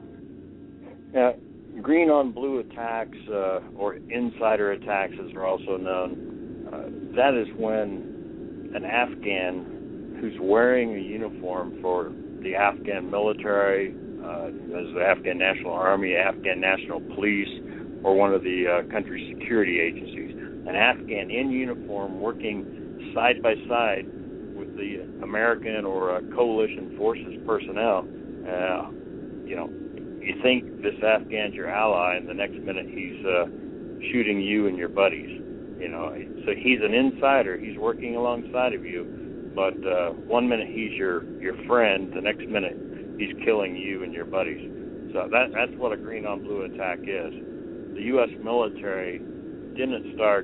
Yeah, green on blue attacks, uh, or insider attacks as they're also known, uh, that is when an Afghan who's wearing a uniform for the Afghan military, uh, as the Afghan National Army, Afghan National Police, or one of the uh, country's security agencies, an Afghan in uniform working side by side with the American or uh, coalition forces personnel. Uh, you know, you think this Afghan's your ally, and the next minute he's uh, shooting you and your buddies. You know, so he's an insider. He's working alongside of you, but uh, one minute he's your your friend, the next minute he's killing you and your buddies. So that that's what a green on blue attack is. The U S military didn't start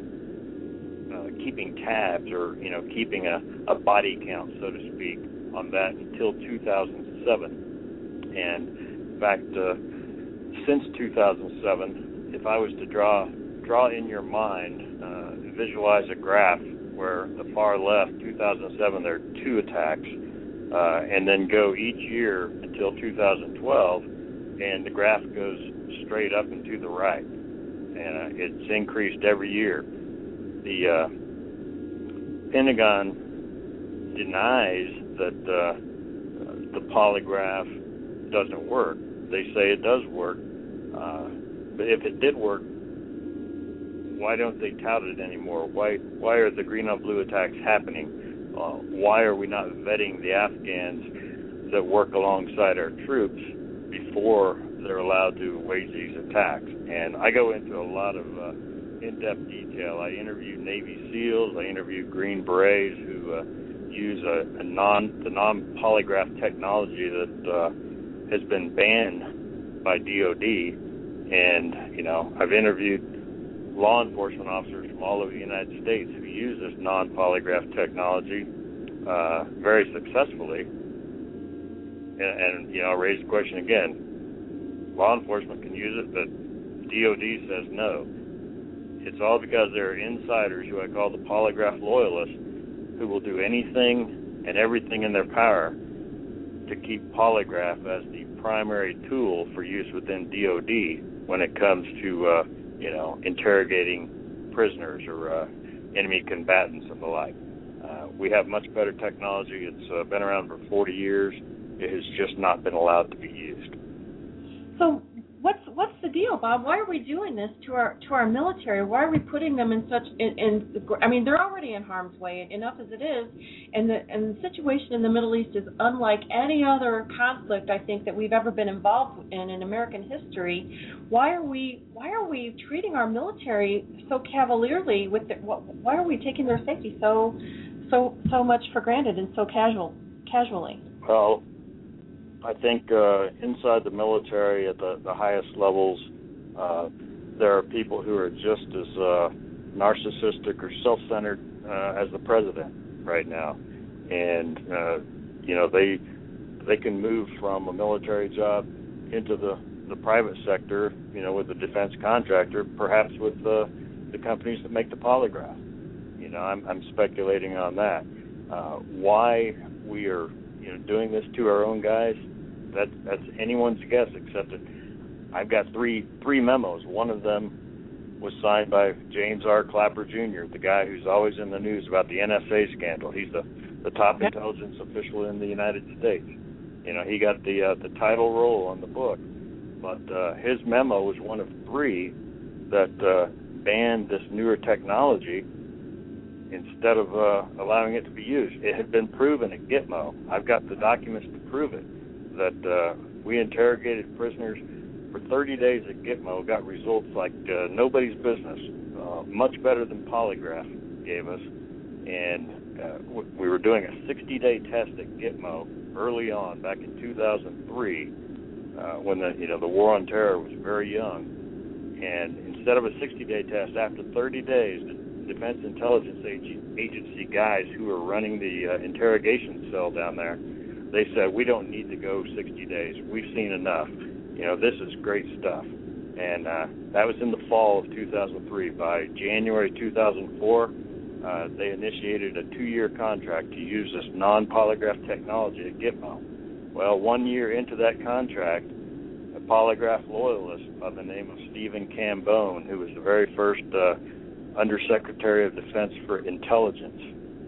uh, keeping tabs or, you know, keeping a, a body count, so to speak, on that until two thousand seven. And in fact, uh, since two thousand seven, if I was to draw draw in your mind, uh, visualize a graph where the far left, two thousand seven, there are two attacks, uh, and then go each year until two thousand twelve, and the graph goes straight up and to the right. And uh, it's increased every year. The uh, Pentagon denies that uh, the polygraph doesn't work. They say it does work. Uh, but if it did work, why don't they tout it anymore? Why why are the green on blue attacks happening? Uh, why are we not vetting the Afghans that work alongside our troops before they're allowed to wage these attacks? And I go into a lot of uh, in-depth detail. I interview Navy SEALs. I interview Green Berets who uh, use a, a non the non-polygraph technology that uh, has been banned by D O D. And, you know, I've interviewed law enforcement officers from all over the United States who use this non-polygraph technology uh, very successfully. And, and, you know, I'll raise the question again. Law enforcement can use it, but D O D says no. It's all because there are insiders who I call the polygraph loyalists who will do anything and everything in their power to keep polygraph as the primary tool for use within D O D when it comes to, uh, you know, interrogating prisoners or uh, enemy combatants and the like. Uh, we have much better technology. It's uh, been around for forty years. It has just not been allowed to be used. So what's what's the deal, Bob? Why are we doing this to our to our military? Why are we putting them in such in, in I mean, they're already in harm's way enough as it is, and the and the situation in the Middle East is unlike any other conflict I think that we've ever been involved in in American history. Why are we why are we treating our military so cavalierly with the, why are we taking their safety so so so much for granted and so casual casually? Well, I think uh, inside the military at the, the highest levels, uh, there are people who are just as uh, narcissistic or self-centered uh, as the president right now. And, uh, you know, they they can move from a military job into the, the private sector, you know, with a defense contractor, perhaps with the, the companies that make the polygraph. You know, I'm, I'm speculating on that. Uh, why we are, you know, doing this to our own guys, that, that's anyone's guess, except that I've got three three memos. One of them was signed by James R. Clapper Junior, the guy who's always in the news about the N S A scandal. He's the, the top intelligence official in the United States. You know, he got the uh, the title role on the book. But uh, his memo was one of three that uh, banned this newer technology instead of uh, allowing it to be used. It had been proven at Gitmo. I've got the documents to prove it, that uh, we interrogated prisoners for thirty days at Gitmo, got results like uh, nobody's business, uh, much better than Polygraph gave us. And uh, w- we were doing a sixty-day test at Gitmo early on, back in two thousand three, uh, when the you know the War on Terror was very young. And instead of a sixty-day test, after thirty days, the Defense Intelligence Agency guys who were running the uh, interrogation cell down there, they said, we don't need to go sixty days. We've seen enough. You know, this is great stuff. And uh, that was in the fall of two thousand three. By January two thousand four, uh, they initiated a two-year contract to use this non-polygraph technology at Gitmo. Well, one year into that contract, a polygraph loyalist by the name of Stephen Cambone, who was the very first uh, Undersecretary of Defense for Intelligence,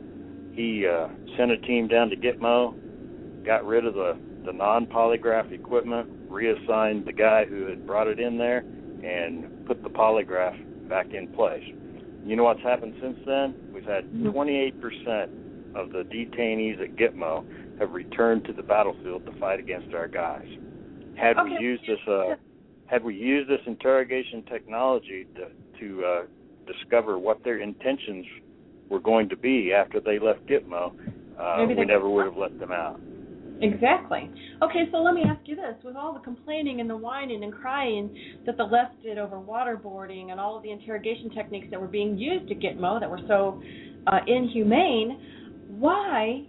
he uh, sent a team down to Gitmo, got rid of the, the non-polygraph equipment, reassigned the guy who had brought it in there, and put the polygraph back in place. You know what's happened since then? We've had twenty-eight percent of the detainees at Gitmo have returned to the battlefield to fight against our guys. Had okay. we used this, uh, had we used this interrogation technology to, to uh, discover what their intentions were going to be after they left Gitmo, uh, we never would have let them out. Exactly. Okay, so let me ask you this. With all the complaining and the whining and crying that the left did over waterboarding and all of the interrogation techniques that were being used at Gitmo that were so uh, inhumane, why,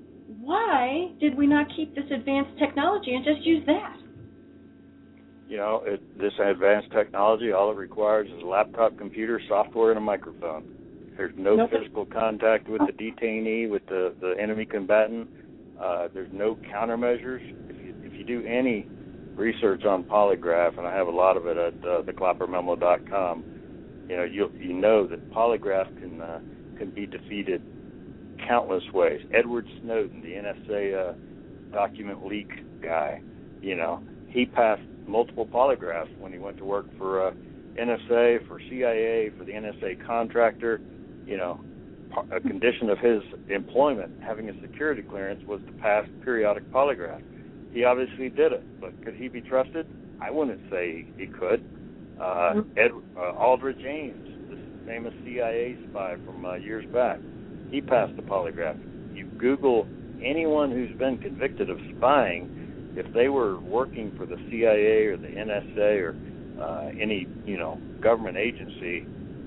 why did we not keep this advanced technology and just use that? You know, it, this advanced technology, all it requires is a laptop computer, software, and a microphone. There's no nope. physical contact with the detainee, with the, the enemy combatant. Uh, there's no countermeasures. If you, if you do any research on polygraph, and I have a lot of it at uh, the clapper memo dot com, you know, you you know that polygraph can uh, can be defeated countless ways. Edward Snowden, the N S A uh, document leak guy, you know, he passed multiple polygraphs when he went to work for uh, N S A, for C I A, for the N S A contractor, you know. A condition of his employment, having a security clearance, was to pass periodic polygraph. He obviously did it, but could he be trusted? I wouldn't say he could. Uh, Ed, uh, Aldrich Ames, this famous C I A spy from uh, years back, he passed the polygraph. You Google anyone who's been convicted of spying, if they were working for the C I A or the N S A or uh, any, you know, government agency,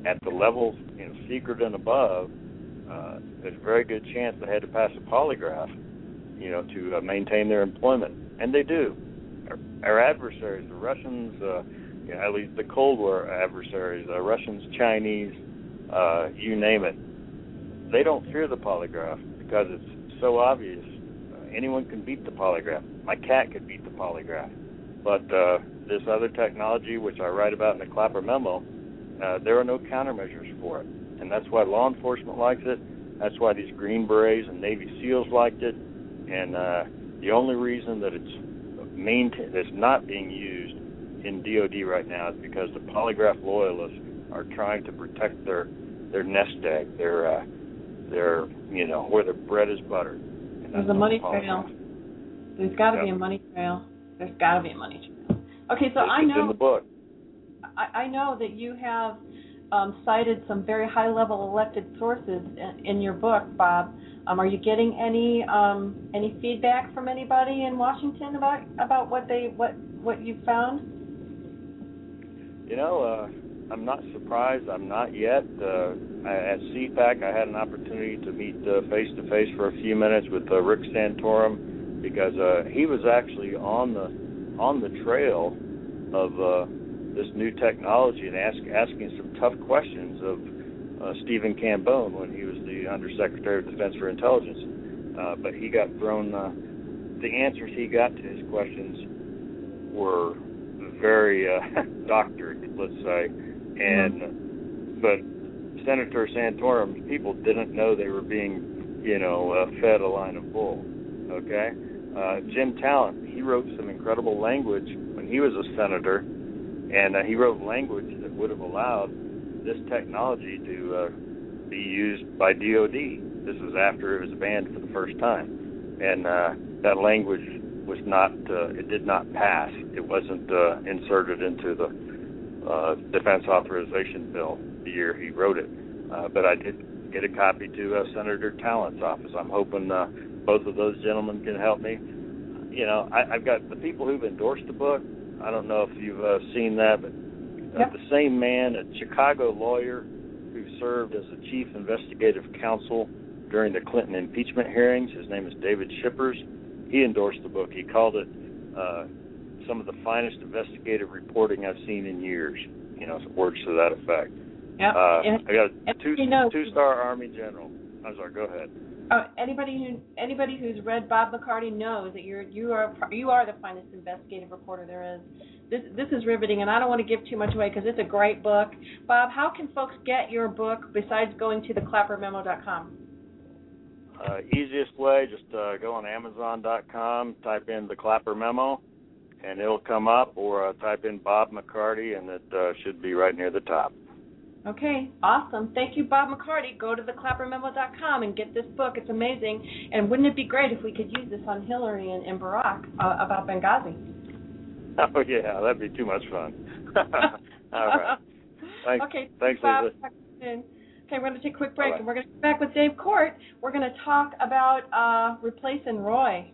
at the levels, you know, secret and above, uh, there's a very good chance they had to pass a polygraph, you know, to uh, maintain their employment, and they do. Our, our adversaries, the Russians, uh, you know, at least the Cold War adversaries, uh, Russians, Chinese, uh, you name it, they don't fear the polygraph because it's so obvious. Uh, anyone can beat the polygraph. My cat could beat the polygraph. But uh, this other technology, which I write about in the Clapper memo, uh, there are no countermeasures for it. And that's why law enforcement likes it. That's why these Green Berets and Navy SEALs liked it. And uh, the only reason that it's maintain, it's not being used in D O D right now is because the polygraph loyalists are trying to protect their their nest egg, their uh, their you know where their bread is buttered. And There's a money trail. There's got to yep. be a money trail. There's got to be a money trail. Okay, so it's I know in the book. I, I know that you have um, cited some very high-level elected sources in, in your book, Bob. Um, are you getting any um, any feedback from anybody in Washington about about what they what what you found? You know, uh, I'm not surprised. I'm not yet. Uh, I, at C PAC, I had an opportunity to meet uh, face-to-face for a few minutes with uh, Rick Santorum because uh, he was actually on the on the trail of uh, this new technology and ask, asking some tough questions of uh, Stephen Cambone when he was the Undersecretary of Defense for Intelligence. Uh, but he got thrown. Uh, the answers he got to his questions were very uh, doctored, let's say, and mm-hmm. but Senator Santorum's people didn't know they were being, you know, uh, fed a line of bull. Okay, uh, Jim Talent, he wrote some incredible language when he was a senator, and uh, he wrote language that would have allowed this technology to uh, be used by D O D. This was after it was banned for the first time, and uh, that language was not, uh, it did not pass. It wasn't uh, inserted into the uh, Defense Authorization Bill the year he wrote it. Uh, but I did get a copy to uh, Senator Talent's office. I'm hoping uh, both of those gentlemen can help me. You know, I, I've got the people who've endorsed the book. I don't know if you've uh, seen that, but uh, yep. the same man, a Chicago lawyer who served as the chief investigative counsel during the Clinton impeachment hearings, his name is David Shippers. He endorsed the book. He called it uh, some of the finest investigative reporting I've seen in years. You know, words to that effect. Yep. Uh, and, I got a two, you know, two-star Army general. I'm sorry. Go ahead. Uh, anybody who anybody who's read Bob McCarty knows that you're you are you are the finest investigative reporter there is. This this is riveting, and I don't want to give too much away because it's a great book. Bob, how can folks get your book besides going to the clapper memo dot com? Uh, easiest way, just uh, go on amazon dot com, type in the Clapper Memo, and it'll come up, or uh, type in Bob McCarty, and it uh, should be right near the top. Okay, awesome. Thank you, Bob McCarty. Go to the clapper memo dot com and get this book. It's amazing. And wouldn't it be great if we could use this on Hillary and, and Barack uh, about Benghazi? Oh, yeah, that'd be too much fun. All right. Thanks. Okay, thanks, Bob. Lisa. Okay, we're going to take a quick break, Bye-bye. and we're going to come back with Dave Court. We're going to talk about uh, replacing Roy.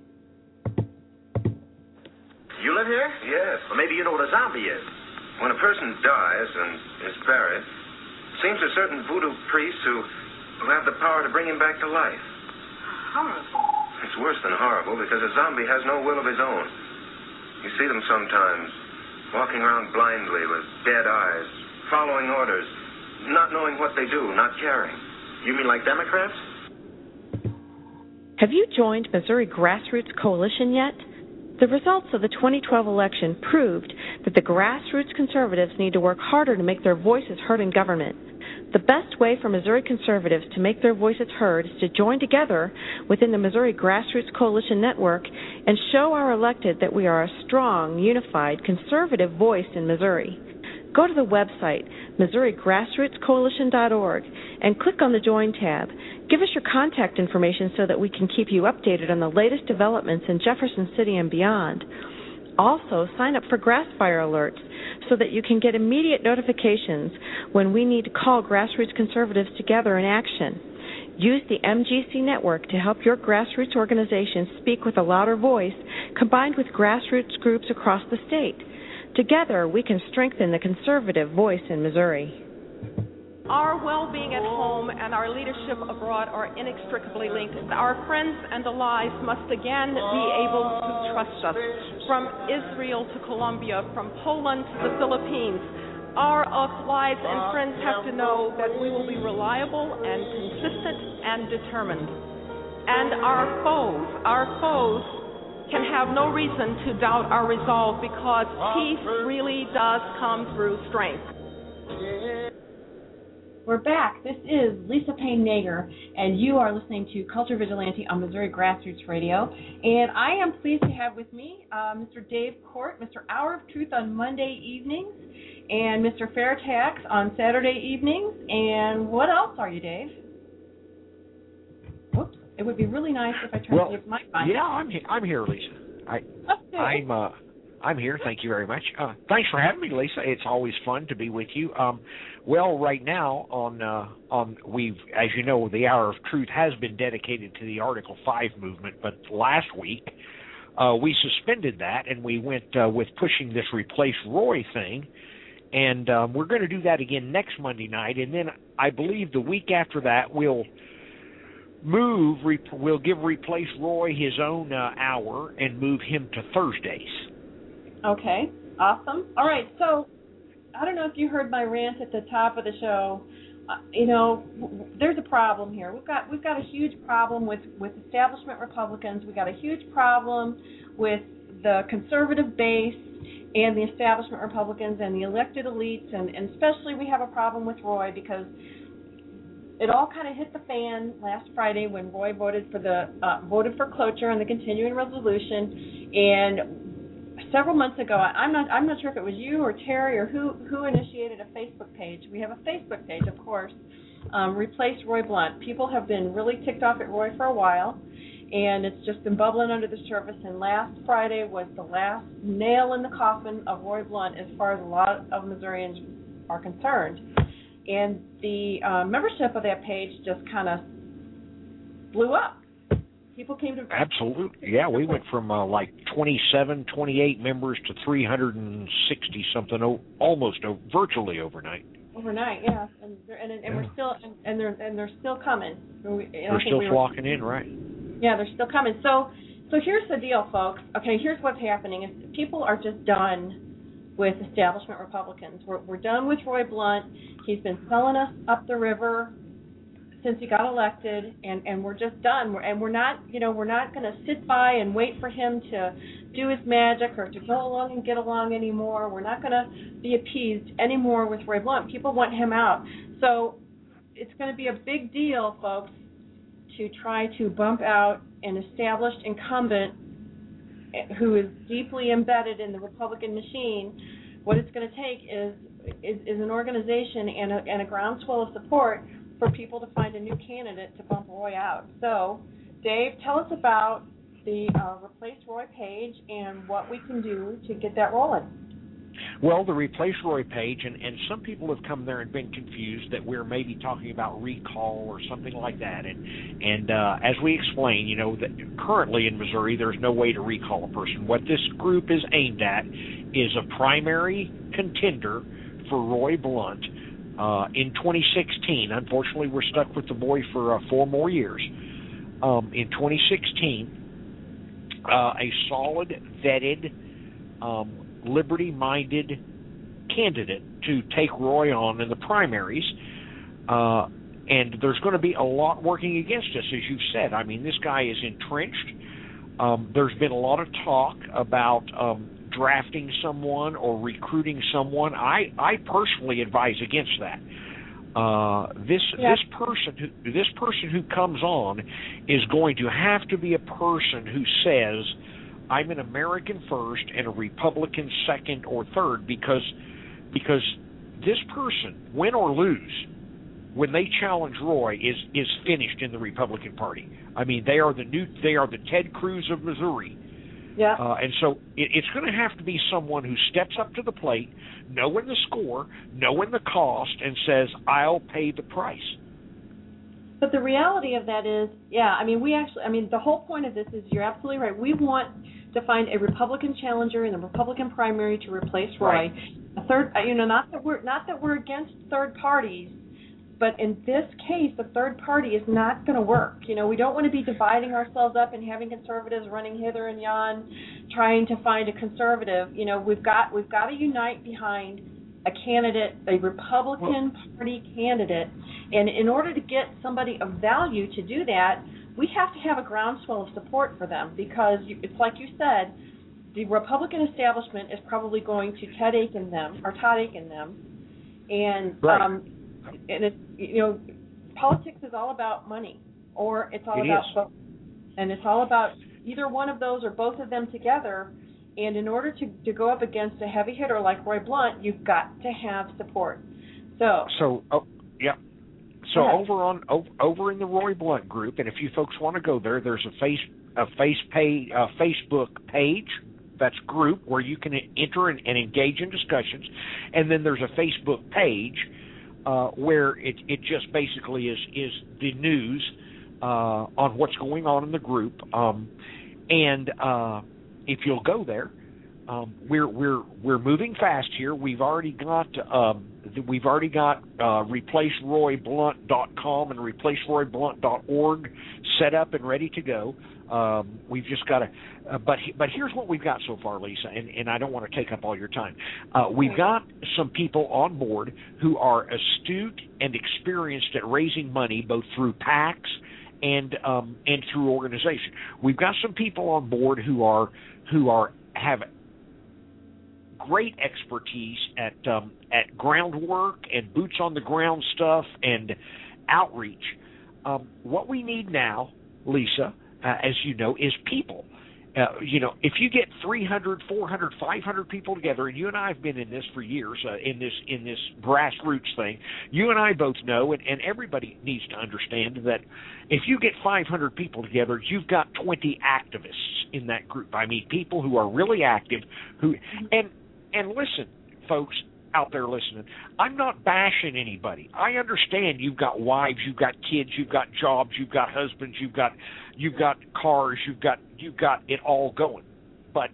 You live here? Yes. Well, maybe you know what a zombie is. When a person dies and is buried, it seems to certain voodoo priests who, who have the power to bring him back to life. Horrible. It's worse than horrible because a zombie has no will of his own. You see them sometimes walking around blindly with dead eyes, following orders, not knowing what they do, not caring. You mean like Democrats? Have you joined Missouri Grassroots Coalition yet? The results of the twenty twelve election proved that the grassroots conservatives need to work harder to make their voices heard in government. The best way for Missouri conservatives to make their voices heard is to join together within the Missouri Grassroots Coalition Network and show our elected that we are a strong, unified, conservative voice in Missouri. Go to the website, Missouri Grassroots Coalition dot org, and click on the Join tab. Give us your contact information so that we can keep you updated on the latest developments in Jefferson City and beyond. Also, sign up for Grassfire alerts so that you can get immediate notifications when we need to call grassroots conservatives together in action. Use the M G C network to help your grassroots organization speak with a louder voice, combined with grassroots groups across the state. Together, we can strengthen the conservative voice in Missouri. Our well-being at home and our leadership abroad are inextricably linked. Our friends and allies must again be able to trust us. From Israel to Colombia, from Poland to the Philippines, our allies and friends have to know that we will be reliable and consistent and determined. And our foes, our foes can have no reason to doubt our resolve, because peace really does come through strength. We're back. This is Lisa Payne Nager, and you are listening to Culture Vigilante on Missouri Grassroots Radio. And I am pleased to have with me uh, Mister Dave Court, Mister Hour of Truth on Monday evenings, and Mister Fairtax on Saturday evenings. And what else are you, Dave? Whoops. It would be really nice if I turned well, Dave's mic on. Yeah, I'm he- I'm here, Lisa. I okay. I'm uh I'm here. Thank you very much. Uh, thanks for having me, Lisa. It's always fun to be with you. Um, well, right now on uh, on we've, as you know, the Hour of Truth has been dedicated to the Article Five movement. But last week uh, we suspended that, and we went uh, with pushing this Replace Roy thing. And um, we're going to do that again next Monday night. And then I believe the week after that we'll move. Re- we'll give Replace Roy his own uh, hour and move him to Thursdays. Okay, awesome. All right, so I don't know if you heard my rant at the top of the show. Uh, you know, w- there's a problem here. We've got we've got a huge problem with, with establishment Republicans. We've got a huge problem with the conservative base and the establishment Republicans and the elected elites, and, and especially we have a problem with Roy because it all kind of hit the fan last Friday when Roy voted for the uh, voted for cloture on the continuing resolution. And several months ago, I'm not I'm not sure if it was you or Terry or who who initiated a Facebook page. We have a Facebook page, of course. Um, Replace Roy Blunt. People have been really ticked off at Roy for a while, and it's just been bubbling under the surface. And last Friday was the last nail in the coffin of Roy Blunt as far as a lot of Missourians are concerned. And the uh, membership of that page just kind of blew up. People came to... Absolutely. Yeah, we went from uh, like twenty-seven, twenty-eight members to three hundred sixty something, o- almost o- virtually overnight. Overnight, yeah, and they're, and, and yeah. we're still and, and they're and they're still coming. We, they're still we flocking were, in, right? Yeah, they're still coming. So, so here's the deal, folks. Okay, here's what's happening: is people are just done with establishment Republicans. We're we're done with Roy Blunt. He's been selling us up the river since he got elected, and, and we're just done. We're, and we're not, you know, we're not going to sit by and wait for him to do his magic or to go along and get along anymore. We're not going to be appeased anymore with Roy Blunt. People want him out. So it's going to be a big deal, folks, to try to bump out an established incumbent who is deeply embedded in the Republican machine. What it's going to take is is, is an organization and a, and a groundswell of support for people to find a new candidate to bump Roy out. So, Dave, tell us about the uh, Replace Roy page and what we can do to get that rolling. Well, the Replace Roy page, and, and some people have come there and been confused that we're maybe talking about recall or something like that. And, and uh, as we explain, you know, that currently in Missouri there's no way to recall a person. What this group is aimed at is a primary contender for Roy Blunt uh, in twenty sixteen. Unfortunately, we're stuck with the boy for uh, four more years. Um, in twenty sixteen, uh, a solid, vetted, um, liberty-minded candidate to take Roy on in the primaries, uh, and there's going to be a lot working against us, as you've said. I mean, this guy is entrenched. Um, there's been a lot of talk about um, drafting someone or recruiting someone. I, I personally advise against that. Uh, this yeah. this person who this person who comes on is going to have to be a person who says, I'm an American first and a Republican second or third, because because this person, win or lose, when they challenge Roy, is is finished in the Republican Party. I mean, they are the new they are the Ted Cruz of Missouri. Yeah. Uh, and so it, it's going to have to be someone who steps up to the plate, knowing the score, knowing the cost, and says, I'll pay the price. But the reality of that is, yeah, I mean, we actually, I mean, the whole point of this is you're absolutely right. We want to find a Republican challenger in the Republican primary to replace Roy. Right. A third, you know, not that we're not that we're against third parties, but in this case, the third party is not going to work. You know, we don't want to be dividing ourselves up and having conservatives running hither and yon, trying to find a conservative. You know, we've got we've got to unite behind a candidate, a Republican Party candidate, and in order to get somebody of value to do that, we have to have a groundswell of support for them, because you, it's like you said, the Republican establishment is probably going to Ted Aiken them or Todd Aiken them, and right. um, and it's, you know, politics is all about money, or it's all it about is. both, and it's all about either one of those or both of them together. And in order to, to go up against a heavy hitter like Roy Blunt, you've got to have support. So, so oh, yeah. So over on over, over in the Roy Blunt group, and if you folks want to go there, there's a face a face page, a Facebook page that's group where you can enter and, and engage in discussions, and then there's a Facebook page uh, where it it just basically is is the news uh, on what's going on in the group, um, and. Uh, If you'll go there, um, we're we're we're moving fast here. We've already got um, we've already got uh, replace roy blunt dot com and replace roy blunt dot org set up and ready to go. Um, we've just got to, uh, but but here's what we've got so far, Lisa, and, and I don't want to take up all your time. Uh, we've got some people on board who are astute and experienced at raising money, both through PACs and um, and through organization. We've got some people on board who are who are have great expertise at um, at groundwork and boots on the ground stuff and outreach. Um, what we need now, Lisa, uh, as you know, is people. Uh, you know, if you get three hundred, four hundred, five hundred people together, and you and I have been in this for years, uh, in this in this grassroots thing, you and I both know, and, and everybody needs to understand that if you get five hundred people together, you've got twenty activists in that group. I mean, people who are really active, who and and listen, folks out there listening, I'm not bashing anybody. I understand you've got wives, you've got kids, you've got jobs, you've got husbands, you've got you've got cars, you've got you've got it all going. But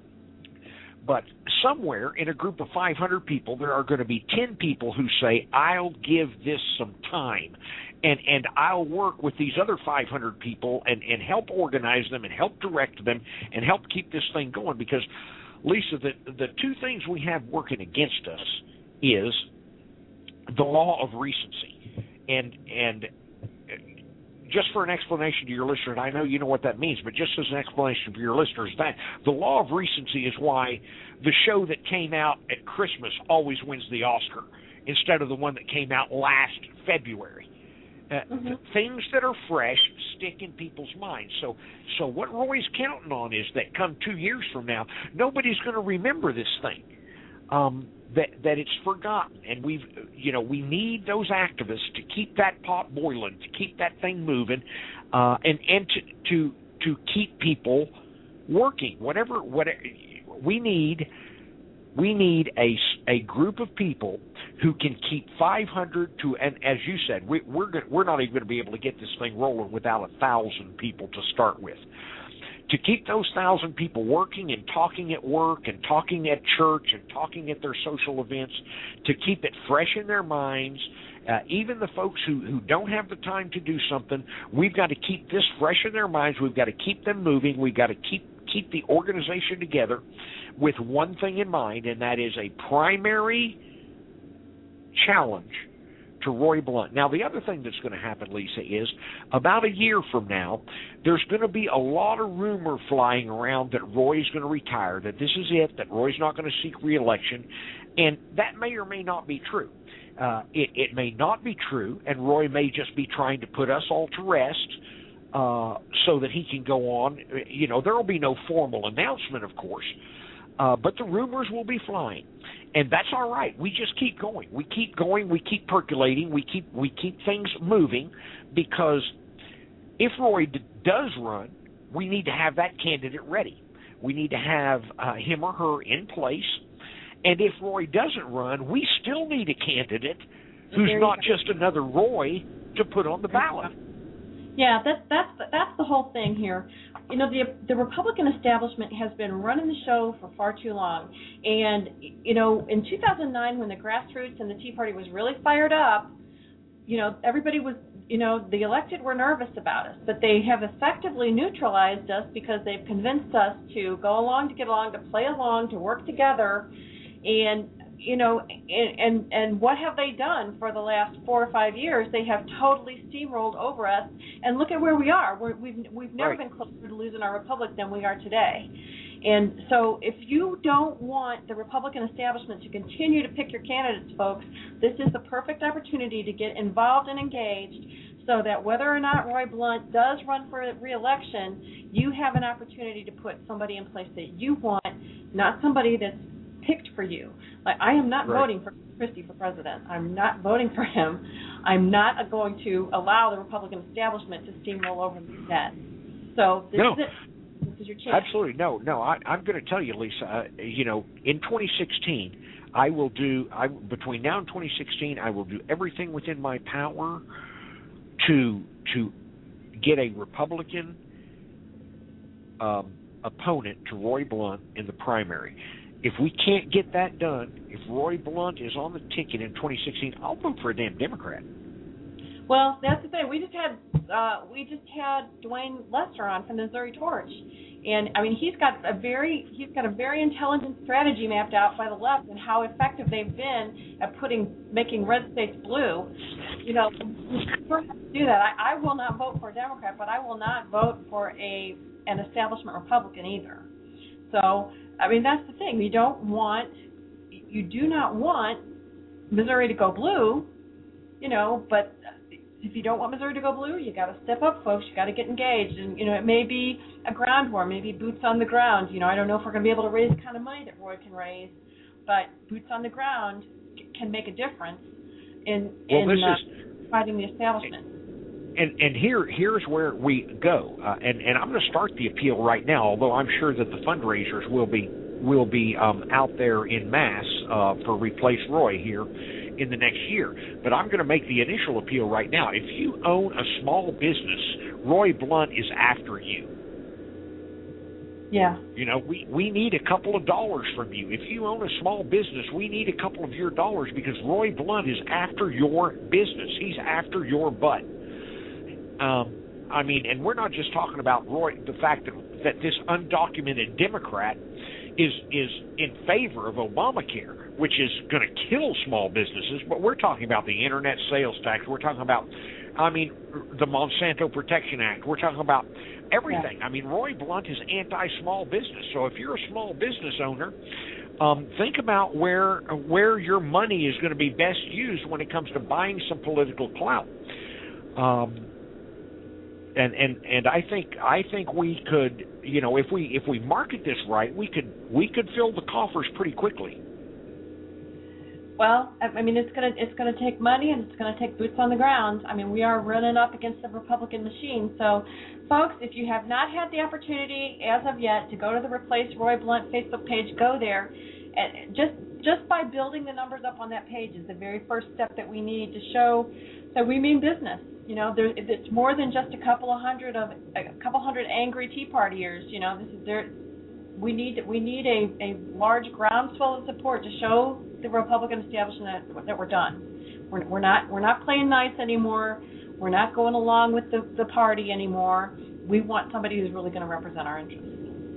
but somewhere in a group of five hundred people, there are going to be ten people who say, I'll give this some time, and and I'll work with these other five hundred people and, and help organize them and help direct them and help keep this thing going. Because, Lisa, the, the two things we have working against us is the law of recency. And and just for an explanation to your listeners, I know you know what that means, but just as an explanation for your listeners, that the law of recency is why the show that came out at Christmas always wins the Oscar instead of the one that came out last February. Uh, mm-hmm. th- things that are fresh stick in people's minds. So, so what Roy's counting on is that come two years from now, nobody's going to remember this thing. Um, that that it's forgotten, and we've you know we need those activists to keep that pot boiling, to keep that thing moving, uh, and and to to to keep people working. Whatever whatever we need. We need a, a group of people who can keep five hundred to, and as you said, we, we're go, we're not even going to be able to get this thing rolling without a thousand people to start with. To keep those thousand people working and talking at work and talking at church and talking at their social events, to keep it fresh in their minds, uh, even the folks who, who don't have the time to do something, we've got to keep this fresh in their minds. We've got to keep them moving. We've got to keep keep the organization together with one thing in mind, and that is a primary challenge to Roy Blunt. Now, the other thing that's going to happen, Lisa, is about a year from now, there's going to be a lot of rumor flying around that Roy's going to retire, that this is it, that Roy's not going to seek re-election, and that may or may not be true. Uh, it, it may not be true, and Roy may just be trying to put us all to rest uh, so that he can go on. You know, there will be no formal announcement, of course, uh, but the rumors will be flying. And that's all right. We just keep going. We keep going. We keep percolating. We keep we keep things moving, because if Roy d- does run, we need to have that candidate ready. We need to have uh, him or her in place. And if Roy doesn't run, we still need a candidate who's not just another Roy to put on the ballot. Yeah, that's that's that's the whole thing here. You know, the the Republican establishment has been running the show for far too long. And, you know, in two thousand nine, when the grassroots and the Tea Party was really fired up, you know, everybody was, you know, the elected were nervous about us, but they have effectively neutralized us because they've convinced us to go along, to get along, to play along, to work together, and you know, and, and and what have they done for the last four or five years? They have totally steamrolled over us, and look at where we are. We're, we've we've never right. been closer to losing our republic than we are today. And so, if you don't want the Republican establishment to continue to pick your candidates, folks, this is the perfect opportunity to get involved and engaged, so that whether or not Roy Blunt does run for re-election, you have an opportunity to put somebody in place that you want, not somebody that's picked for you. Like, I am not right. voting for Christie for president. I'm not voting for him. I'm not going to allow the Republican establishment to steamroll over me that. So this no. is it. This is your chance. Absolutely. No, no. I, I'm going to tell you, Lisa, uh, you know, in twenty sixteen, I will do, I, between now and twenty sixteen, I will do everything within my power to to get a Republican um, opponent to Roy Blunt in the primary. If we can't get that done, if Roy Blunt is on the ticket in twenty sixteen, I'll vote for a damn Democrat. Well, that's the thing. We just had uh, we just had Dwayne Lester on from the Missouri Torch, and I mean he's got a very he's got a very intelligent strategy mapped out by the left and how effective they've been at putting making red states blue. You know, we have to do that. I, I will not vote for a Democrat, but I will not vote for a an establishment Republican either. So, I mean, that's the thing. You don't want, you do not want Missouri to go blue, you know, but if you don't want Missouri to go blue, you got to step up, folks. You got to get engaged. And, you know, it may be a ground war, maybe boots on the ground. You know, I don't know if we're going to be able to raise the kind of money that Roy can raise, but boots on the ground can make a difference in, well, in this uh, is, fighting the establishment. And and here here's where we go, uh, and and I'm going to start the appeal right now. Although I'm sure that the fundraisers will be will be um, out there in mass uh, for Replace Roy here in the next year. But I'm going to make the initial appeal right now. If you own a small business, Roy Blunt is after you. Yeah. You know, we, we need a couple of dollars from you. If you own a small business, we need a couple of your dollars because Roy Blunt is after your business. He's after your butt. Um, I mean, and we're not just talking about Roy, the fact that, that this undocumented Democrat is is in favor of Obamacare, which is going to kill small businesses, but we're talking about the internet sales tax. We're talking about, I mean, the Monsanto Protection Act. We're talking about everything. Yeah. I mean, Roy Blunt is anti-small business. So if you're a small business owner, um, think about where where your money is going to be best used when it comes to buying some political clout. Um, And, and and I think I think we could, you know, if we if we market this right, we could we could fill the coffers pretty quickly. Well, I mean, it's gonna it's gonna take money and it's gonna take boots on the ground. I mean, we are running up against the Republican machine. So, folks, if you have not had the opportunity as of yet to go to the Replace Roy Blunt Facebook page, go there, and just just by building the numbers up on that page is the very first step that we need to show that we mean business. You know, there, it's more than just a couple of hundred of a couple hundred angry Tea Partiers. You know, this is there. We need we need a, a large groundswell of support to show the Republican establishment that, that we're done. We're, we're not we're not playing nice anymore. We're not going along with the, the party anymore. We want somebody who's really going to represent our interests.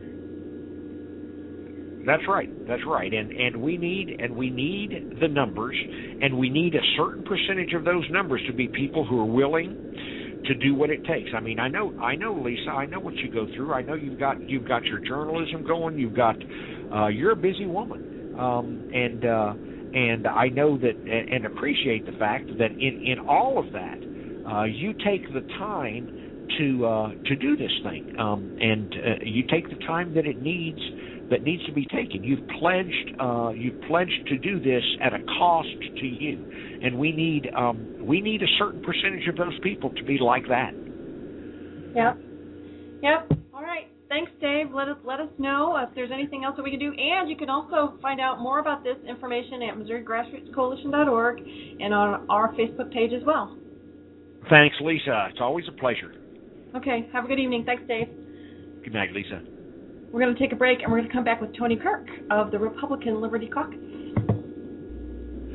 That's right. That's right. And and we need and we need the numbers, and we need a certain percentage of those numbers to be people who are willing to do what it takes. I mean, I know I know Lisa, I know what you go through. I know you've got you've got your journalism going. You've got uh, you're a busy woman, um, and uh, and I know that and appreciate the fact that in, in all of that, uh, you take the time to uh, to do this thing, um, and uh, you take the time that it needs. That needs to be taken. You've pledged. Uh, you've pledged to do this at a cost to you, and we need. Um, we need a certain percentage of those people to be like that. Yep. Yep. All right. Thanks, Dave. Let us let us know if there's anything else that we can do, and you can also find out more about this information at Missouri Grassroots Coalition dot org and on our Facebook page as well. Thanks, Lisa. It's always a pleasure. Okay. Have a good evening. Thanks, Dave. Good night, Lisa. We're going to take a break, and we're going to come back with Tony Kirk of the Republican Liberty Caucus.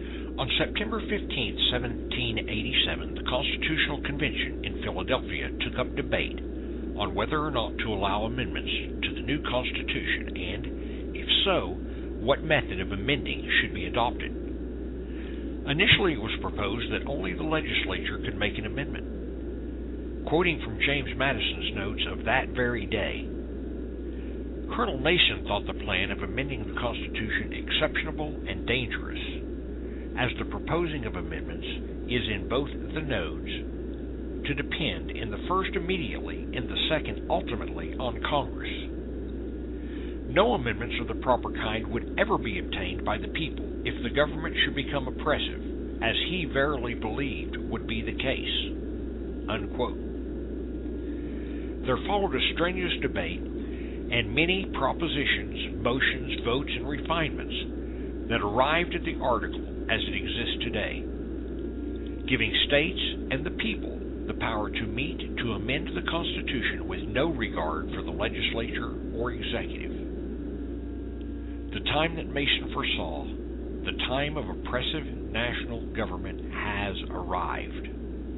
On September fifteenth, seventeen eighty-seven, the Constitutional Convention in Philadelphia took up debate on whether or not to allow amendments to the new Constitution and, if so, what method of amending should be adopted. Initially, it was proposed that only the legislature could make an amendment. Quoting from James Madison's notes of that very day, Colonel Mason thought the plan of amending the Constitution exceptionable and dangerous, as the proposing of amendments is in both the nodes to depend in the first immediately, in the second ultimately on Congress. No amendments of the proper kind would ever be obtained by the people if the government should become oppressive, as he verily believed would be the case." Unquote. There followed a strenuous debate and many propositions, motions, votes, and refinements that arrived at the article as it exists today, giving states and the people the power to meet to amend the Constitution with no regard for the legislature or executive. The time that Mason foresaw, the time of oppressive national government, has arrived.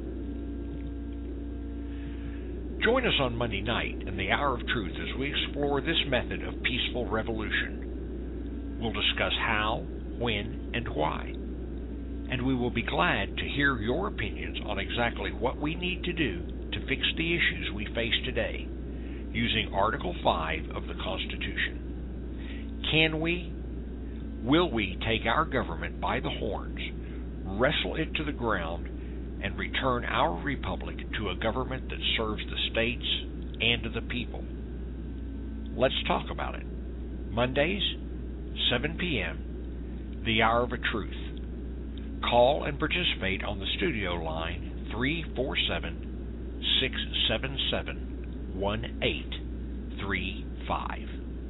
Join us on Monday night in the Hour of Truth as we explore this method of peaceful revolution. We'll discuss how, when, and why. And we will be glad to hear your opinions on exactly what we need to do to fix the issues we face today using Article five of the Constitution. Can we, will we take our government by the horns, wrestle it to the ground, and return our republic to a government that serves the states and the people? Let's talk about it. Mondays, seven p.m., the Hour of a Truth. Call and participate on the studio line three four seven, six seven seven, one eight three five.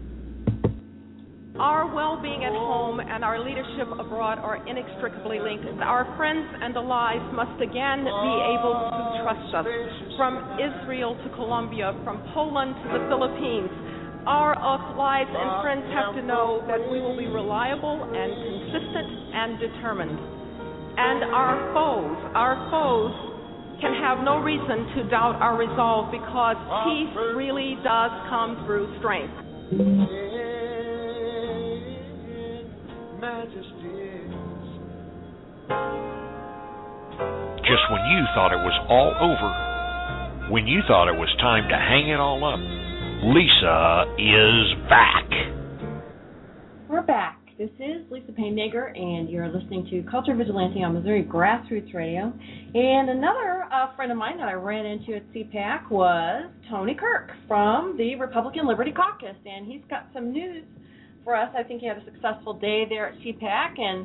Our well-being at home and our leadership abroad are inextricably linked. Our friends and allies must again be able to trust us. From Israel to Colombia, from Poland to the Philippines, our allies and friends have to know that we will be reliable and consistent and determined. And our foes, our foes can have no reason to doubt our resolve, because peace really does come through strength. Just when you thought it was all over, when you thought it was time to hang it all up, Lisa is back. We're back. This is Lisa Payne Nager, and you're listening to Culture Vigilante on Missouri Grassroots Radio. And another uh, friend of mine that I ran into at C PAC was Tony Kirk from the Republican Liberty Caucus, and he's got some news for us. I think he had a successful day there at C PAC and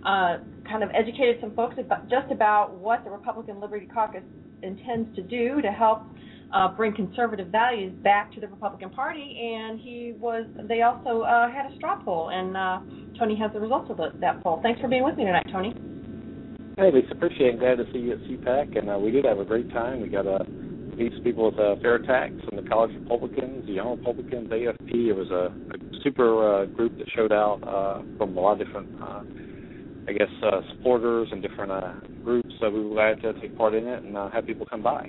uh, kind of educated some folks about, just about what the Republican Liberty Caucus intends to do to help Uh, bring conservative values back to the Republican Party, and he was. They also uh, had a straw poll, and uh, Tony has the results of the, that poll. Thanks for being with me tonight, Tony. Hey, Lisa, appreciate it. Glad to see you at C PAC, and uh, we did have a great time. We got to uh, meet some people with uh, fair tax and the college Republicans, the young Republicans, A F P. It was a, a super uh, group that showed out uh, from a lot of different, uh, I guess, uh, supporters and different uh, groups. So we were glad to take part in it and uh, have people come by.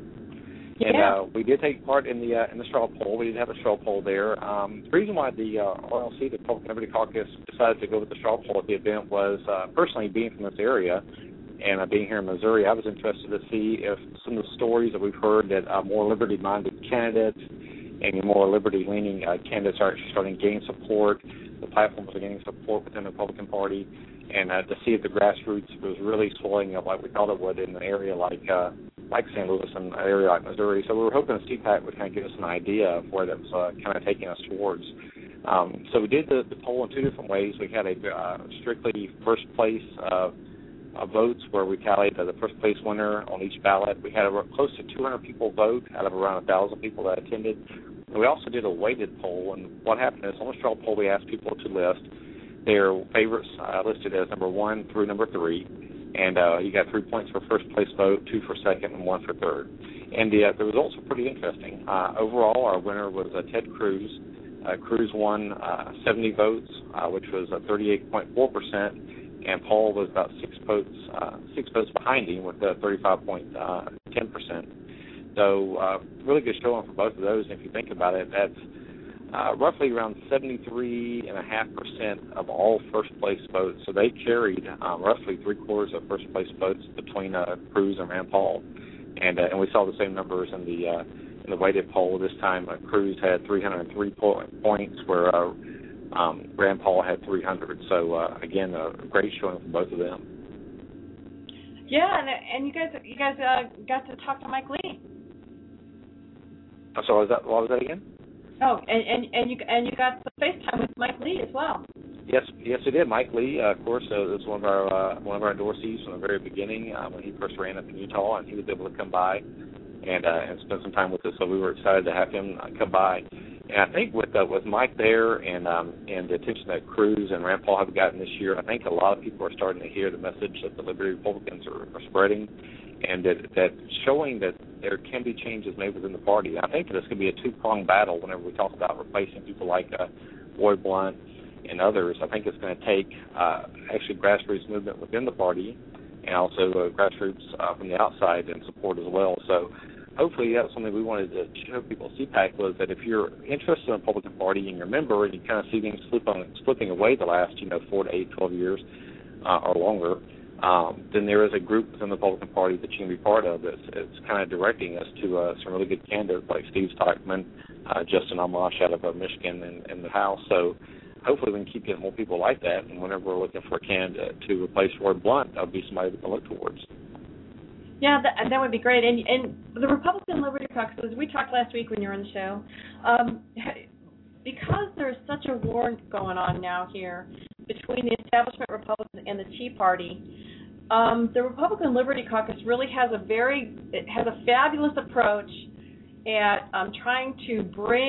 Yeah. And uh, we did take part in the uh, in the straw poll. We did have a straw poll there. Um, the reason why the uh, R L C, the Republican Liberty Caucus, decided to go with the straw poll at the event was uh, personally being from this area and uh, being here in Missouri, I was interested to see if some of the stories that we've heard that uh, more liberty-minded candidates and more liberty-leaning uh, candidates are actually starting to gain support. The platforms are gaining support within the Republican Party, and uh, to see if the grassroots was really swelling up like we thought it would in an area like uh, like Saint Louis and an area like Missouri. So we were hoping C PAC would kind of give us an idea of where that was uh, kind of taking us towards. Um, so we did the, the poll in two different ways. We had a uh, strictly first place uh, uh, votes where we tallied uh, the first place winner on each ballot. We had a, close to two hundred people vote out of around one thousand people that attended. And we also did a weighted poll, and what happened is on the straw poll we asked people to list their favorites uh, listed as number one through number three. And uh, you got three points for first place vote, two for second, and one for third. And the, uh, the results were pretty interesting. Uh, overall, our winner was uh, Ted Cruz. Uh, Cruz won uh, seventy votes, uh, which was uh, thirty-eight point four percent, and Paul was about six votes, uh, six votes behind him with uh, thirty-five point one zero percent. So uh, really good showing for both of those. And if you think about it, that's uh, roughly around seventy-three point five percent of all first-place votes. So they carried um, roughly three-quarters of first-place votes between uh, Cruz and Rand Paul. And, uh, and we saw the same numbers in the uh, in the weighted poll. This time, uh, Cruz had three hundred three po- points, where uh, um, Rand Paul had three hundred. So, uh, again, a great showing for both of them. Yeah, and and you guys you guys uh, got to talk to Mike Lee. I'm sorry, was that, what was that again? Oh, and, and, and you and you got the FaceTime with Mike Lee as well. Yes, yes, we did. Mike Lee, uh, of course, uh, was one of our uh, one of our endorsees from the very beginning uh, when he first ran up in Utah, and he was able to come by and uh, and spend some time with us. So we were excited to have him uh, come by. And I think with uh, with Mike there and um, and the attention that Cruz and Rand Paul have gotten this year, I think a lot of people are starting to hear the message that the Liberty Republicans are, are spreading, and that that showing that there can be changes made within the party. I think that it's going to be a two-pronged battle whenever we talk about replacing people like uh, Roy Blunt and others. I think it's going to take uh, actually grassroots movement within the party and also uh, grassroots uh, from the outside and support as well. So hopefully that's something we wanted to show people at C PAC, was that if you're interested in the Republican Party and you're a member and you kind of see things slip on, slipping away the last, you know, four to eight, twelve years uh, or longer, um, then there is a group within the Republican Party that you can be part of that's, that's kind of directing us to uh, some really good candidates like Steve Stockman, uh, Justin Amash out of uh, Michigan and, and the House. So hopefully we can keep getting more people like that, and whenever we're looking for a candidate to replace Roy Blunt, that would be somebody we can look towards. Yeah, that, that would be great. And and the Republican Liberty Caucus, as we talked last week when you were on the show, um, because there's such a war going on now here between the establishment Republicans and the Tea Party, um, the Republican Liberty Caucus really has a very, it has a fabulous approach at um, trying to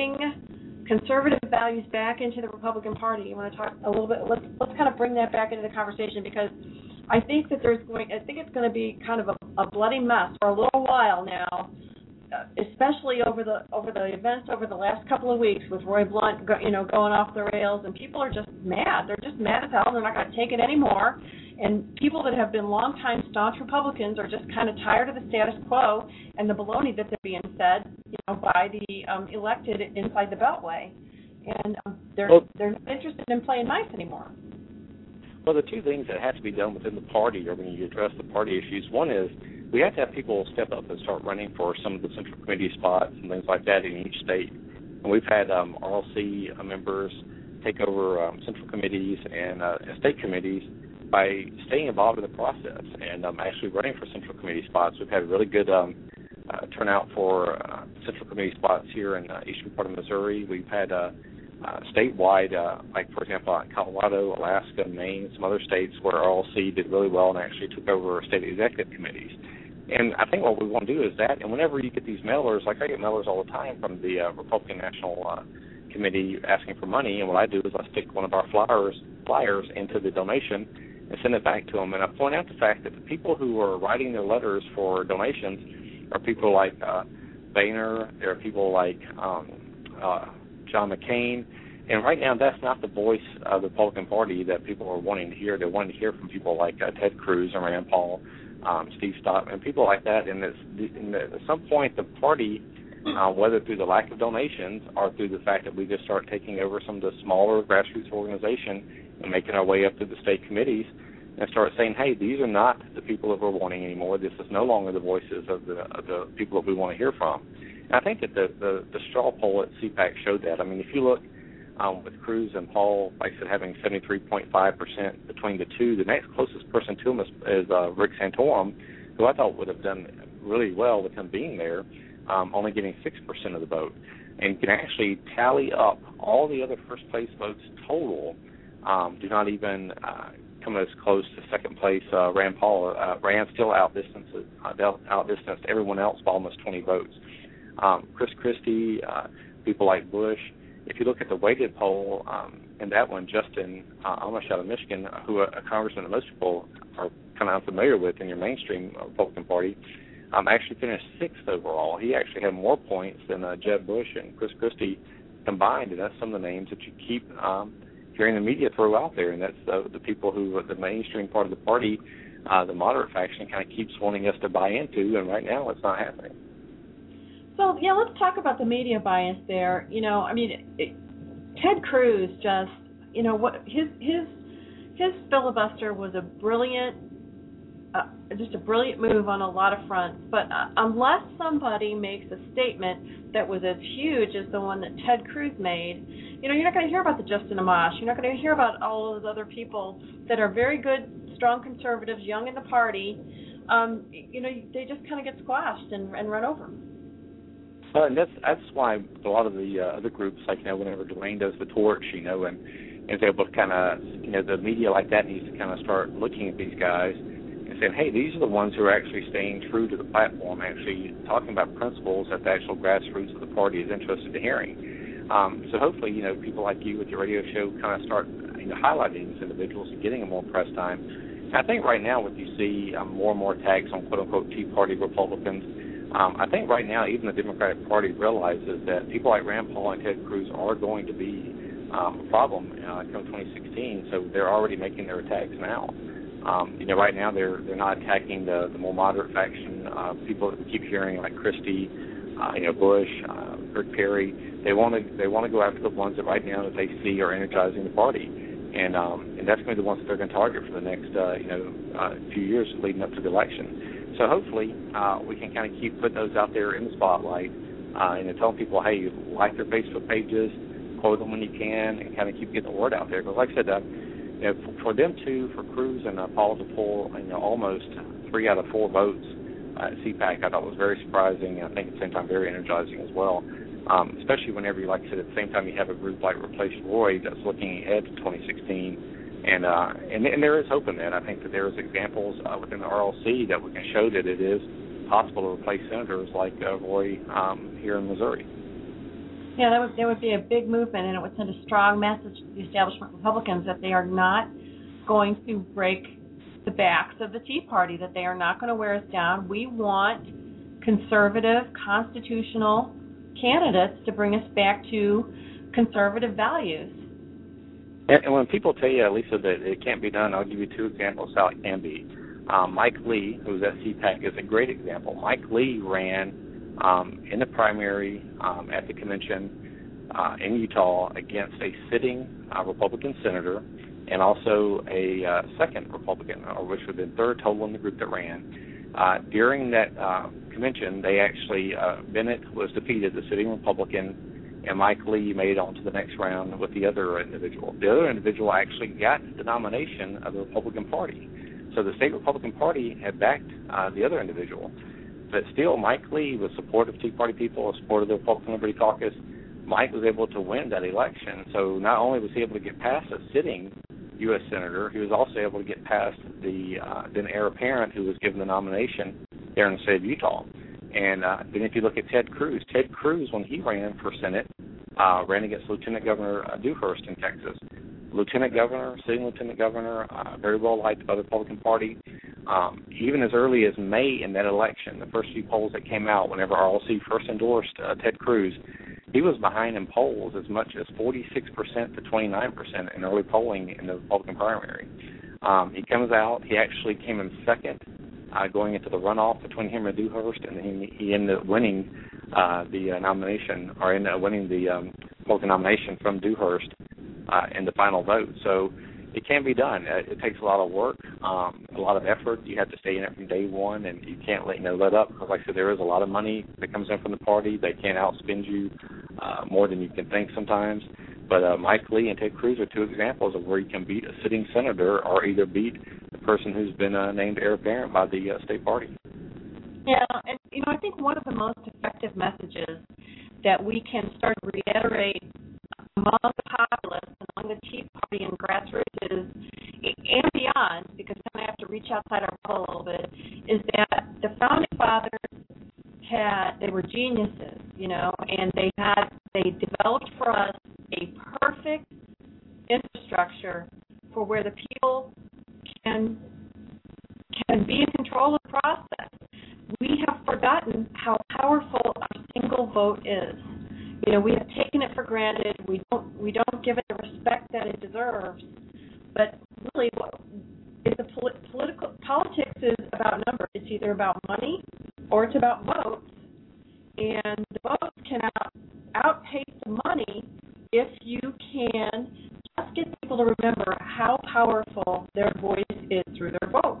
bring conservative values back into the Republican Party. You want to talk a little bit? Let's let's kind of bring that back into the conversation, because I think that there's going. I think it's going to be kind of a, a bloody mess for a little while now, especially over the over the events over the last couple of weeks with Roy Blunt, go, you know, going off the rails, and people are just mad. They're just mad as hell. They're not going to take it anymore. And people that have been longtime staunch Republicans are just kind of tired of the status quo and the baloney that they're being fed, you know, by the um, elected inside the Beltway, and um, they're well, they're not interested in playing nice anymore. Well, the two things that have to be done within the party, or when you address the party issues, one is we have to have people step up and start running for some of the central committee spots and things like that in each state. And we've had um, R L C members take over um, central committees and uh, state committees by staying involved in the process and um, actually running for central committee spots. We've had really good um, uh, turnout for uh, central committee spots here in the uh, eastern part of Missouri. We've had uh, uh, statewide, uh, like, for example, in Colorado, Alaska, Maine, some other states where R L C did really well and actually took over state executive committees. And I think what we want to do is that, and whenever you get these mailers, like I get mailers all the time from the uh, Republican National uh, Committee asking for money, and what I do is I stick one of our flyers, flyers into the donation and send it back to them. And I point out the fact that the people who are writing their letters for donations are people like uh, Boehner, there are people like um, uh, John McCain, and right now that's not the voice of the Republican Party that people are wanting to hear. They're wanting to hear from people like uh, Ted Cruz and Rand Paul, um, Steve Stockman, and people like that. And, it's, and at some point the party, uh, whether through the lack of donations or through the fact that we just start taking over some of the smaller grassroots organizations and making our way up to the state committees and start saying, hey, these are not the people that we're wanting anymore. This is no longer the voices of the of the people that we want to hear from. And I think that the, the, the straw poll at C PAC showed that. I mean, if you look um, with Cruz and Paul, like I said, having seventy-three point five percent between the two, the next closest person to him is, is uh, Rick Santorum, who I thought would have done really well with him being there, um, only getting six percent of the vote. And you can actually tally up all the other first-place votes total, um, do not even uh, come as close to second place. Uh, Rand Paul, uh, Rand still outdistanced, uh, outdistanced everyone else by almost twenty votes. Um, Chris Christie, uh, people like Bush. If you look at the weighted poll, um, in that one, Justin uh, Amash out of Michigan, who a, a congressman that most people are kind of unfamiliar with in your mainstream Republican Party, um, actually finished sixth overall. He actually had more points than uh, Jeb Bush and Chris Christie combined, and that's some of the names that you keep um, hearing the media throw out there, and that's the, the people who, the mainstream part of the party, uh, the moderate faction kind of keeps wanting us to buy into, and right now it's not happening. So, yeah, let's talk about the media bias there. You know, I mean, it, it, Ted Cruz just, you know, what his his his filibuster was a brilliant, uh, just a brilliant move on a lot of fronts. But uh, unless somebody makes a statement that was as huge as the one that Ted Cruz made, you know, you're not going to hear about the Justin Amash. You're not going to hear about all those other people that are very good, strong conservatives, young in the party. Um, you know, they just kind of get squashed and, and run over. Well, and that's that's why a lot of the uh, other groups, like, you know, whenever Dwayne does the torch, you know, and is able to kind of, you know, the media like that needs to kind of start looking at these guys and saying, hey, these are the ones who are actually staying true to the platform, actually talking about principles that the actual grassroots of the party is interested in hearing. Um, so hopefully, you know, people like you with your radio show kind of start, you know, highlighting these individuals and getting them more press time. And I think right now what you see um, more and more attacks on quote-unquote Tea Party Republicans, um, I think right now even the Democratic Party realizes that people like Rand Paul and Ted Cruz are going to be um, a problem uh, come twenty sixteen, so they're already making their attacks now. Um, you know, right now they're they're not attacking the, the more moderate faction, uh, people that we keep hearing like Christie, uh, you know, Bush, uh, Rick Perry. They want to they want to go after the ones that right now that they see are energizing the party, and um, and that's going to be the ones that they're going to target for the next uh, you know uh, few years leading up to the election. So hopefully uh, we can kind of keep putting those out there in the spotlight, uh, and telling people, hey, like their Facebook pages, quote them when you can, and kind of keep getting the word out there. Because like I said, uh, you know, for, for them two, for Cruz and uh, Paul to pull, you know, almost three out of four votes uh, at C PAC, I thought was very surprising. I think at the same time very energizing as well. Um, especially whenever you, like I said, at the same time you have a group like Replace Roy that's looking ahead to twenty sixteen, and uh, and, and there is hope in that. I think that there is examples uh, within the R L C that we can show that it is possible to replace senators like uh, Roy um, here in Missouri. Yeah, that would that would be a big movement, and it would send a strong message to the establishment Republicans that they are not going to break the backs of the Tea Party, that they are not going to wear us down. We want conservative, constitutional candidates to bring us back to conservative values. And, and when people tell you, Lisa, that it can't be done, I'll give you two examples how it can be. Um, Mike Lee, who was at C PAC, is a great example. Mike Lee ran um, in the primary um, at the convention uh, in Utah against a sitting uh, Republican senator and also a uh, second Republican, or which would have been third total in the group that ran. Uh, during that uh, convention, they actually, uh, Bennett was defeated, the sitting Republican, and Mike Lee made it on to the next round with the other individual. The other individual actually got the nomination of the Republican Party. So the state Republican Party had backed uh, the other individual. But still, Mike Lee was supportive of Tea Party people, supportive of the Republican Liberty Caucus. Mike was able to win that election. So not only was he able to get past a sitting U S Senator, he was also able to get past the uh, then heir apparent who was given the nomination there in the state of Utah. And uh, then if you look at Ted Cruz, Ted Cruz, when he ran for Senate, uh, ran against Lieutenant Governor uh, Dewhurst in Texas. Lieutenant Governor, sitting Lieutenant Governor, uh, very well liked by the Republican Party. Um, even as early as May in that election, the first few polls that came out whenever R L C first endorsed uh, Ted Cruz, he was behind in polls as much as forty-six percent to twenty-nine percent in early polling in the Republican primary. Um, he comes out, he actually came in second uh, going into the runoff between him and Dewhurst, and he, he ended up winning uh, the uh, nomination, or ended up winning the um, Republican nomination from Dewhurst uh, in the final vote. So it can be done. It, it takes a lot of work, um, a lot of effort. You have to stay in it from day one, and you can't let you know let up. Because like I said, there is a lot of money that comes in from the party. They can outspend you uh, more than you can think sometimes. But uh, Mike Lee and Ted Cruz are two examples of where you can beat a sitting senator, or either beat the person who's been uh, named heir apparent by the uh, state party. Yeah, and you know, I think one of the most effective messages that we can start to reiterate among the populace, among the Tea Party and grassroots is, and beyond, because we have to reach outside our bubble a little bit, is that the founding fathers had, they were geniuses, you know, and they had, they developed for us a perfect infrastructure for where the people can can be in control of the process. We have forgotten how powerful our single vote is. You know, we have taken it for granted. We don't we don't give it the respect that it deserves. But really, it's a polit- political politics is about numbers. It's either about money or it's about votes. And the votes can out, outpace the money if you can just get people to remember how powerful their voice is through their vote.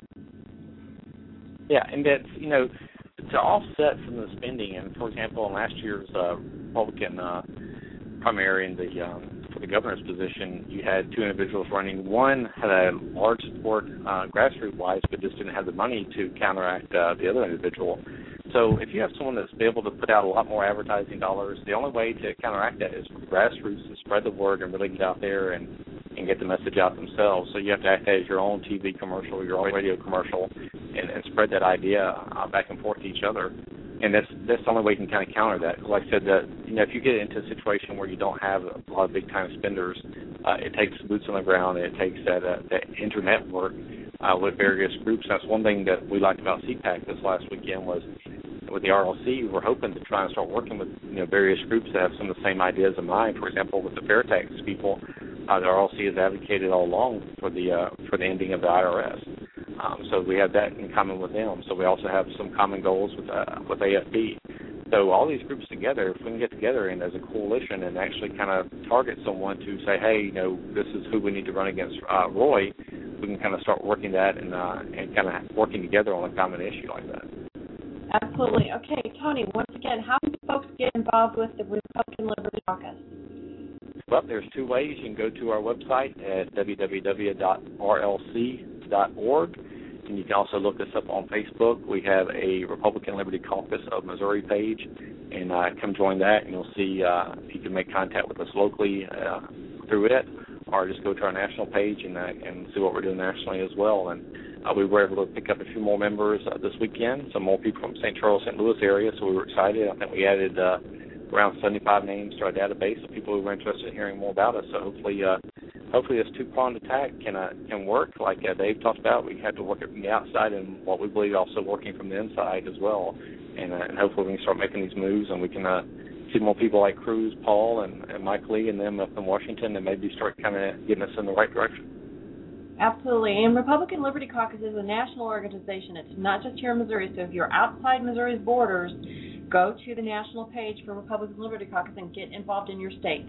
Yeah, and that's, you know, to offset some of the spending, and for example, in last year's uh, Republican uh, primary in the um, for the governor's position, you had two individuals running. One had a large support uh, grassroots-wise, but just didn't have the money to counteract uh, the other individual. So if you have someone that's able to put out a lot more advertising dollars, the only way to counteract that is for the grassroots to spread the word and really get out there and, and get the message out themselves. So you have to act as your own T V commercial, your own radio commercial, and, and spread that idea uh, back and forth to each other. And that's that's the only way you can kind of counter that. Because like I said, that, you know, if you get into a situation where you don't have a lot of big-time spenders, uh, it takes boots on the ground, and it takes that, uh, that internet work uh, with various groups. That's one thing that we liked about C PAC this last weekend was with the R L C, we're hoping to try and start working with, you know, various groups that have some of the same ideas in mind. For example, with the fair tax people, uh, the R L C has advocated all along for the uh, for the ending of the I R S. Um, so we have that in common with them. So we also have some common goals with uh, with A F B. So all these groups together, if we can get together and as a coalition and actually kind of target someone to say, hey, you know, this is who we need to run against uh, Roy, we can kind of start working that and uh, and kind of working together on a common issue like that. Absolutely. Okay, Tony, once again, how can folks get involved with the Republican Liberty Caucus? Well, there's two ways. You can go to our website at w w w dot r l c dot org, and you can also look us up on Facebook. We have a Republican Liberty Caucus of Missouri page, and uh, come join that, and you'll see uh, you can make contact with us locally uh, through it, or just go to our national page and uh, and see what we're doing nationally as well. And uh, we were able to pick up a few more members uh, this weekend, some more people from Saint Charles, Saint Louis area, so we were excited. I think we added uh, around seventy-five names to our database of people who were interested in hearing more about us. So hopefully, uh, hopefully this two-pronged attack can uh, can work. Like uh, Dave talked about, we have to work it from the outside, and what we believe also working from the inside as well. And, uh, and hopefully we can start making these moves, and we can uh, see more people like Cruz, Paul, and, and Mike Lee, and them up in Washington, and maybe start kind of getting us in the right direction. Absolutely. And Republican Liberty Caucus is a national organization. It's not just here in Missouri. So if you're outside Missouri's borders, go to the national page for Republican Liberty Caucus and get involved in your state.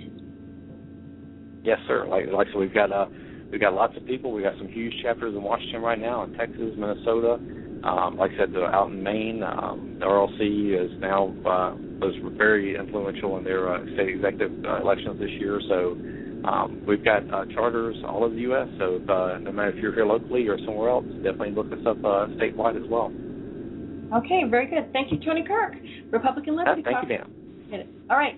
Yes, sir. Like, like so, we've got uh, we've got lots of people. We've got some huge chapters in Washington right now, in Texas, Minnesota. Um, like I said, they're out in Maine. Um, the R L C is now uh, was very influential in their uh, state executive uh, elections this year. So um, we've got uh, charters all over the U S. So if, uh, no matter if you're here locally or somewhere else, definitely look us up uh, statewide as well. Okay, very good. Thank you, Tony Kirk, Republican Liberty uh, thank Caucus. you, Dan. All right.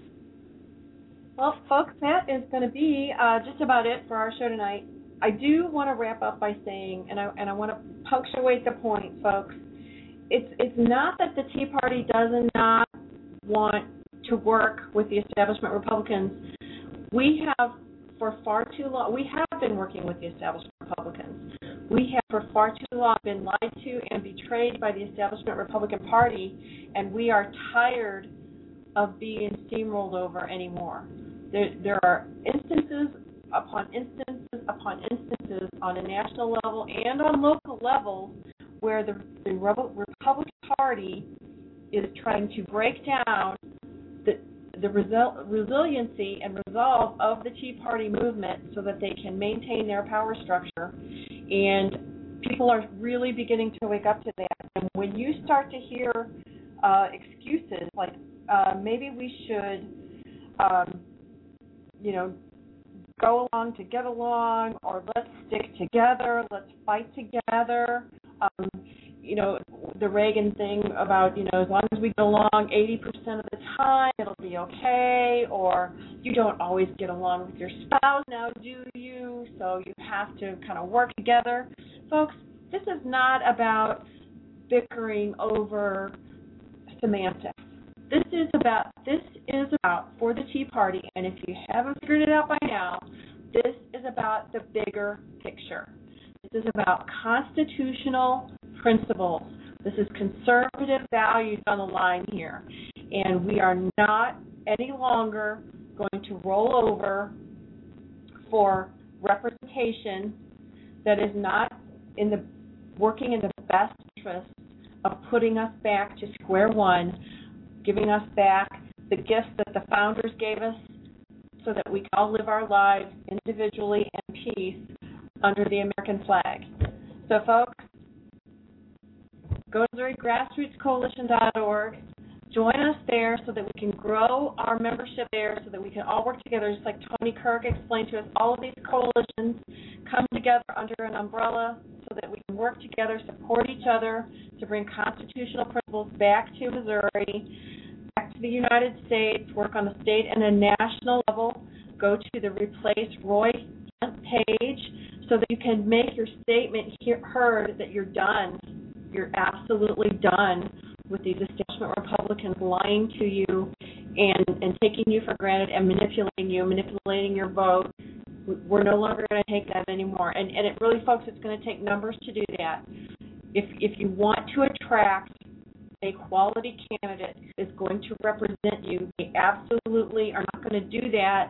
Well, folks, that is going to be uh, just about it for our show tonight. I do want to wrap up by saying, and I and I want to punctuate the point, folks. It's it's not that the Tea Party does not want to work with the establishment Republicans. We have for far too long. We have been working with the establishment Republicans. We have for far too long been lied to and betrayed by the establishment Republican Party, and we are tired of being steamrolled over anymore. There, there are instances upon instances upon instances on a national level and on local levels where the, the Republican Party is trying to break down the, the resil- resiliency and resolve of the Tea Party movement so that they can maintain their power structure. And people are really beginning to wake up to that. And when you start to hear uh, excuses like uh, maybe we should, um, you know, go along to get along, or let's stick together, let's fight together. Um, you know, the Reagan thing about, you know, as long as we get along eighty percent of the time, it'll be okay, or you don't always get along with your spouse now, do you? So you have to kind of work together. Folks, this is not about bickering over semantics. This is about, this is about, for the Tea Party, and if you haven't figured it out by now, this is about the bigger picture. This is about constitutional principles. This is conservative values on the line here. And we are not any longer going to roll over for representation that is not in the working in the best interest of putting us back to square one, giving us back the gifts that the founders gave us so that we can all live our lives individually in peace under the American flag. So, folks, go to Missouri Grassroots Coalition dot org. Join us there so that we can grow our membership there so that we can all work together, just like Tony Kirk explained to us. All of these coalitions come together under an umbrella so that we can work together, support each other to bring constitutional principles back to Missouri, back to the United States, work on the state and a national level. Go to the Replace Roy page so that you can make your statement heard that you're done. You're absolutely done with these establishment Republicans lying to you and, and taking you for granted and manipulating you, manipulating your vote. We're no longer going to take that anymore. And, and it really, folks, it's going to take numbers to do that. If, if you want to attract a quality candidate who is going to represent you, they absolutely are not going to do that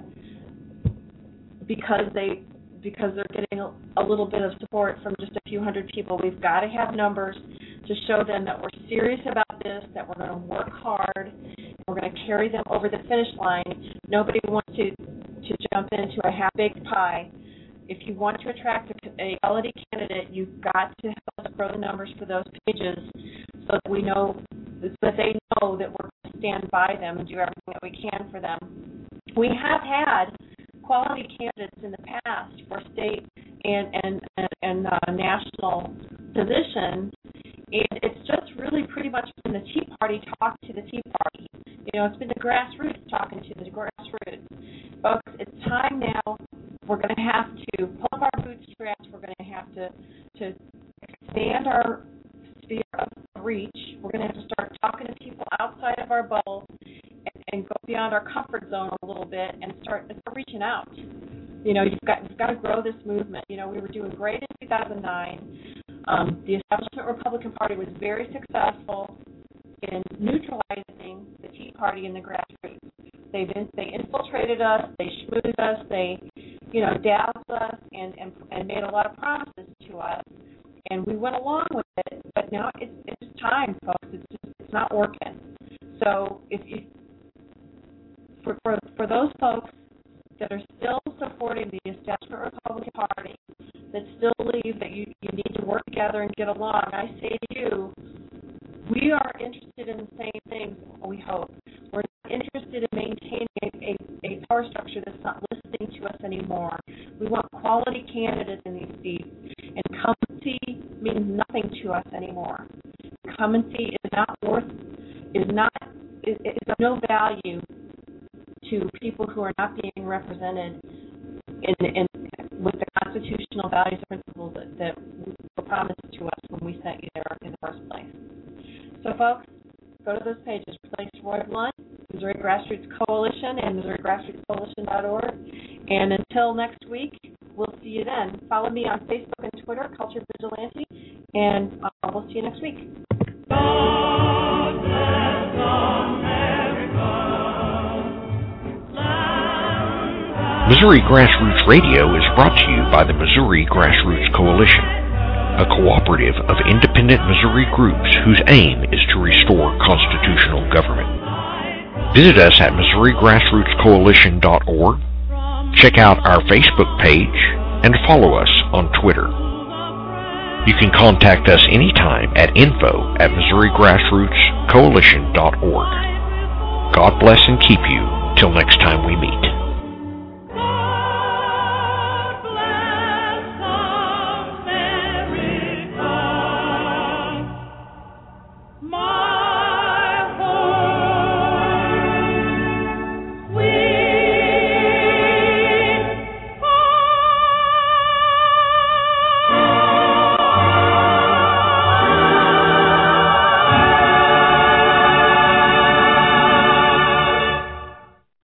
because they because they're getting a, a little bit of support from just a few hundred people. We've got to have numbers to show them that we're serious about this, that we're going to work hard, and we're going to carry them over the finish line. Nobody wants to, to jump into a half-baked pie. If you want to attract a, a quality candidate, you've got to help us grow the numbers for those pages so that we know, so that they know that we're going to stand by them and do everything that we can for them. We have had quality candidates in the past for state and and and, and uh, national positions, and it's just really pretty much been the Tea Party talk to the Tea Party. You know, it's been the grassroots talking to the grassroots. Folks, it's time now. We're going to have to pull up our bootstraps. We're going to have to to expand our sphere of reach. We're going to have to start talking to people outside of our bubble and, and go beyond our comfort zone a little bit and start, and start reaching out. You know, you've got you've got to grow this movement. You know, we were doing great in two thousand nine. Um, the establishment Republican Party was very successful in neutralizing the Tea Party and the grassroots. They they infiltrated us, they schmoozed us, they you know dazzled us, and, and and made a lot of promises to us, and we went along with it. But now it's it's time, folks. It's just it's not working. So if you for for for those folks that are still supporting the establishment Republican Party, that still believe that you, you need to work together and get along, I say to you, we are interested in the same things, we hope. We're not interested in maintaining a, a, a power structure that's not listening to us anymore. We want quality candidates in these seats. Incumbency means nothing to us anymore. Incumbency is not worth, is not, is, is of no value to people who are not being represented in, in with the constitutional values and principles that, that were promised to us when we sent you there in the first place. So, folks, go to those pages, Replace Roy Blunt, Missouri Grassroots Coalition, and Missouri Grassroots Coalition dot org. And until next week, we'll see you then. Follow me on Facebook and Twitter, Culture Vigilante, and uh, we'll see you next week. God bless America. Missouri Grassroots Radio is brought to you by the Missouri Grassroots Coalition, a cooperative of independent Missouri groups whose aim is to restore constitutional government. Visit us at Missouri Grassroots Coalition dot org, check out our Facebook page, and follow us on Twitter. You can contact us anytime at info at Missouri Grassroots Coalition dot org. God bless and keep you till next time we meet.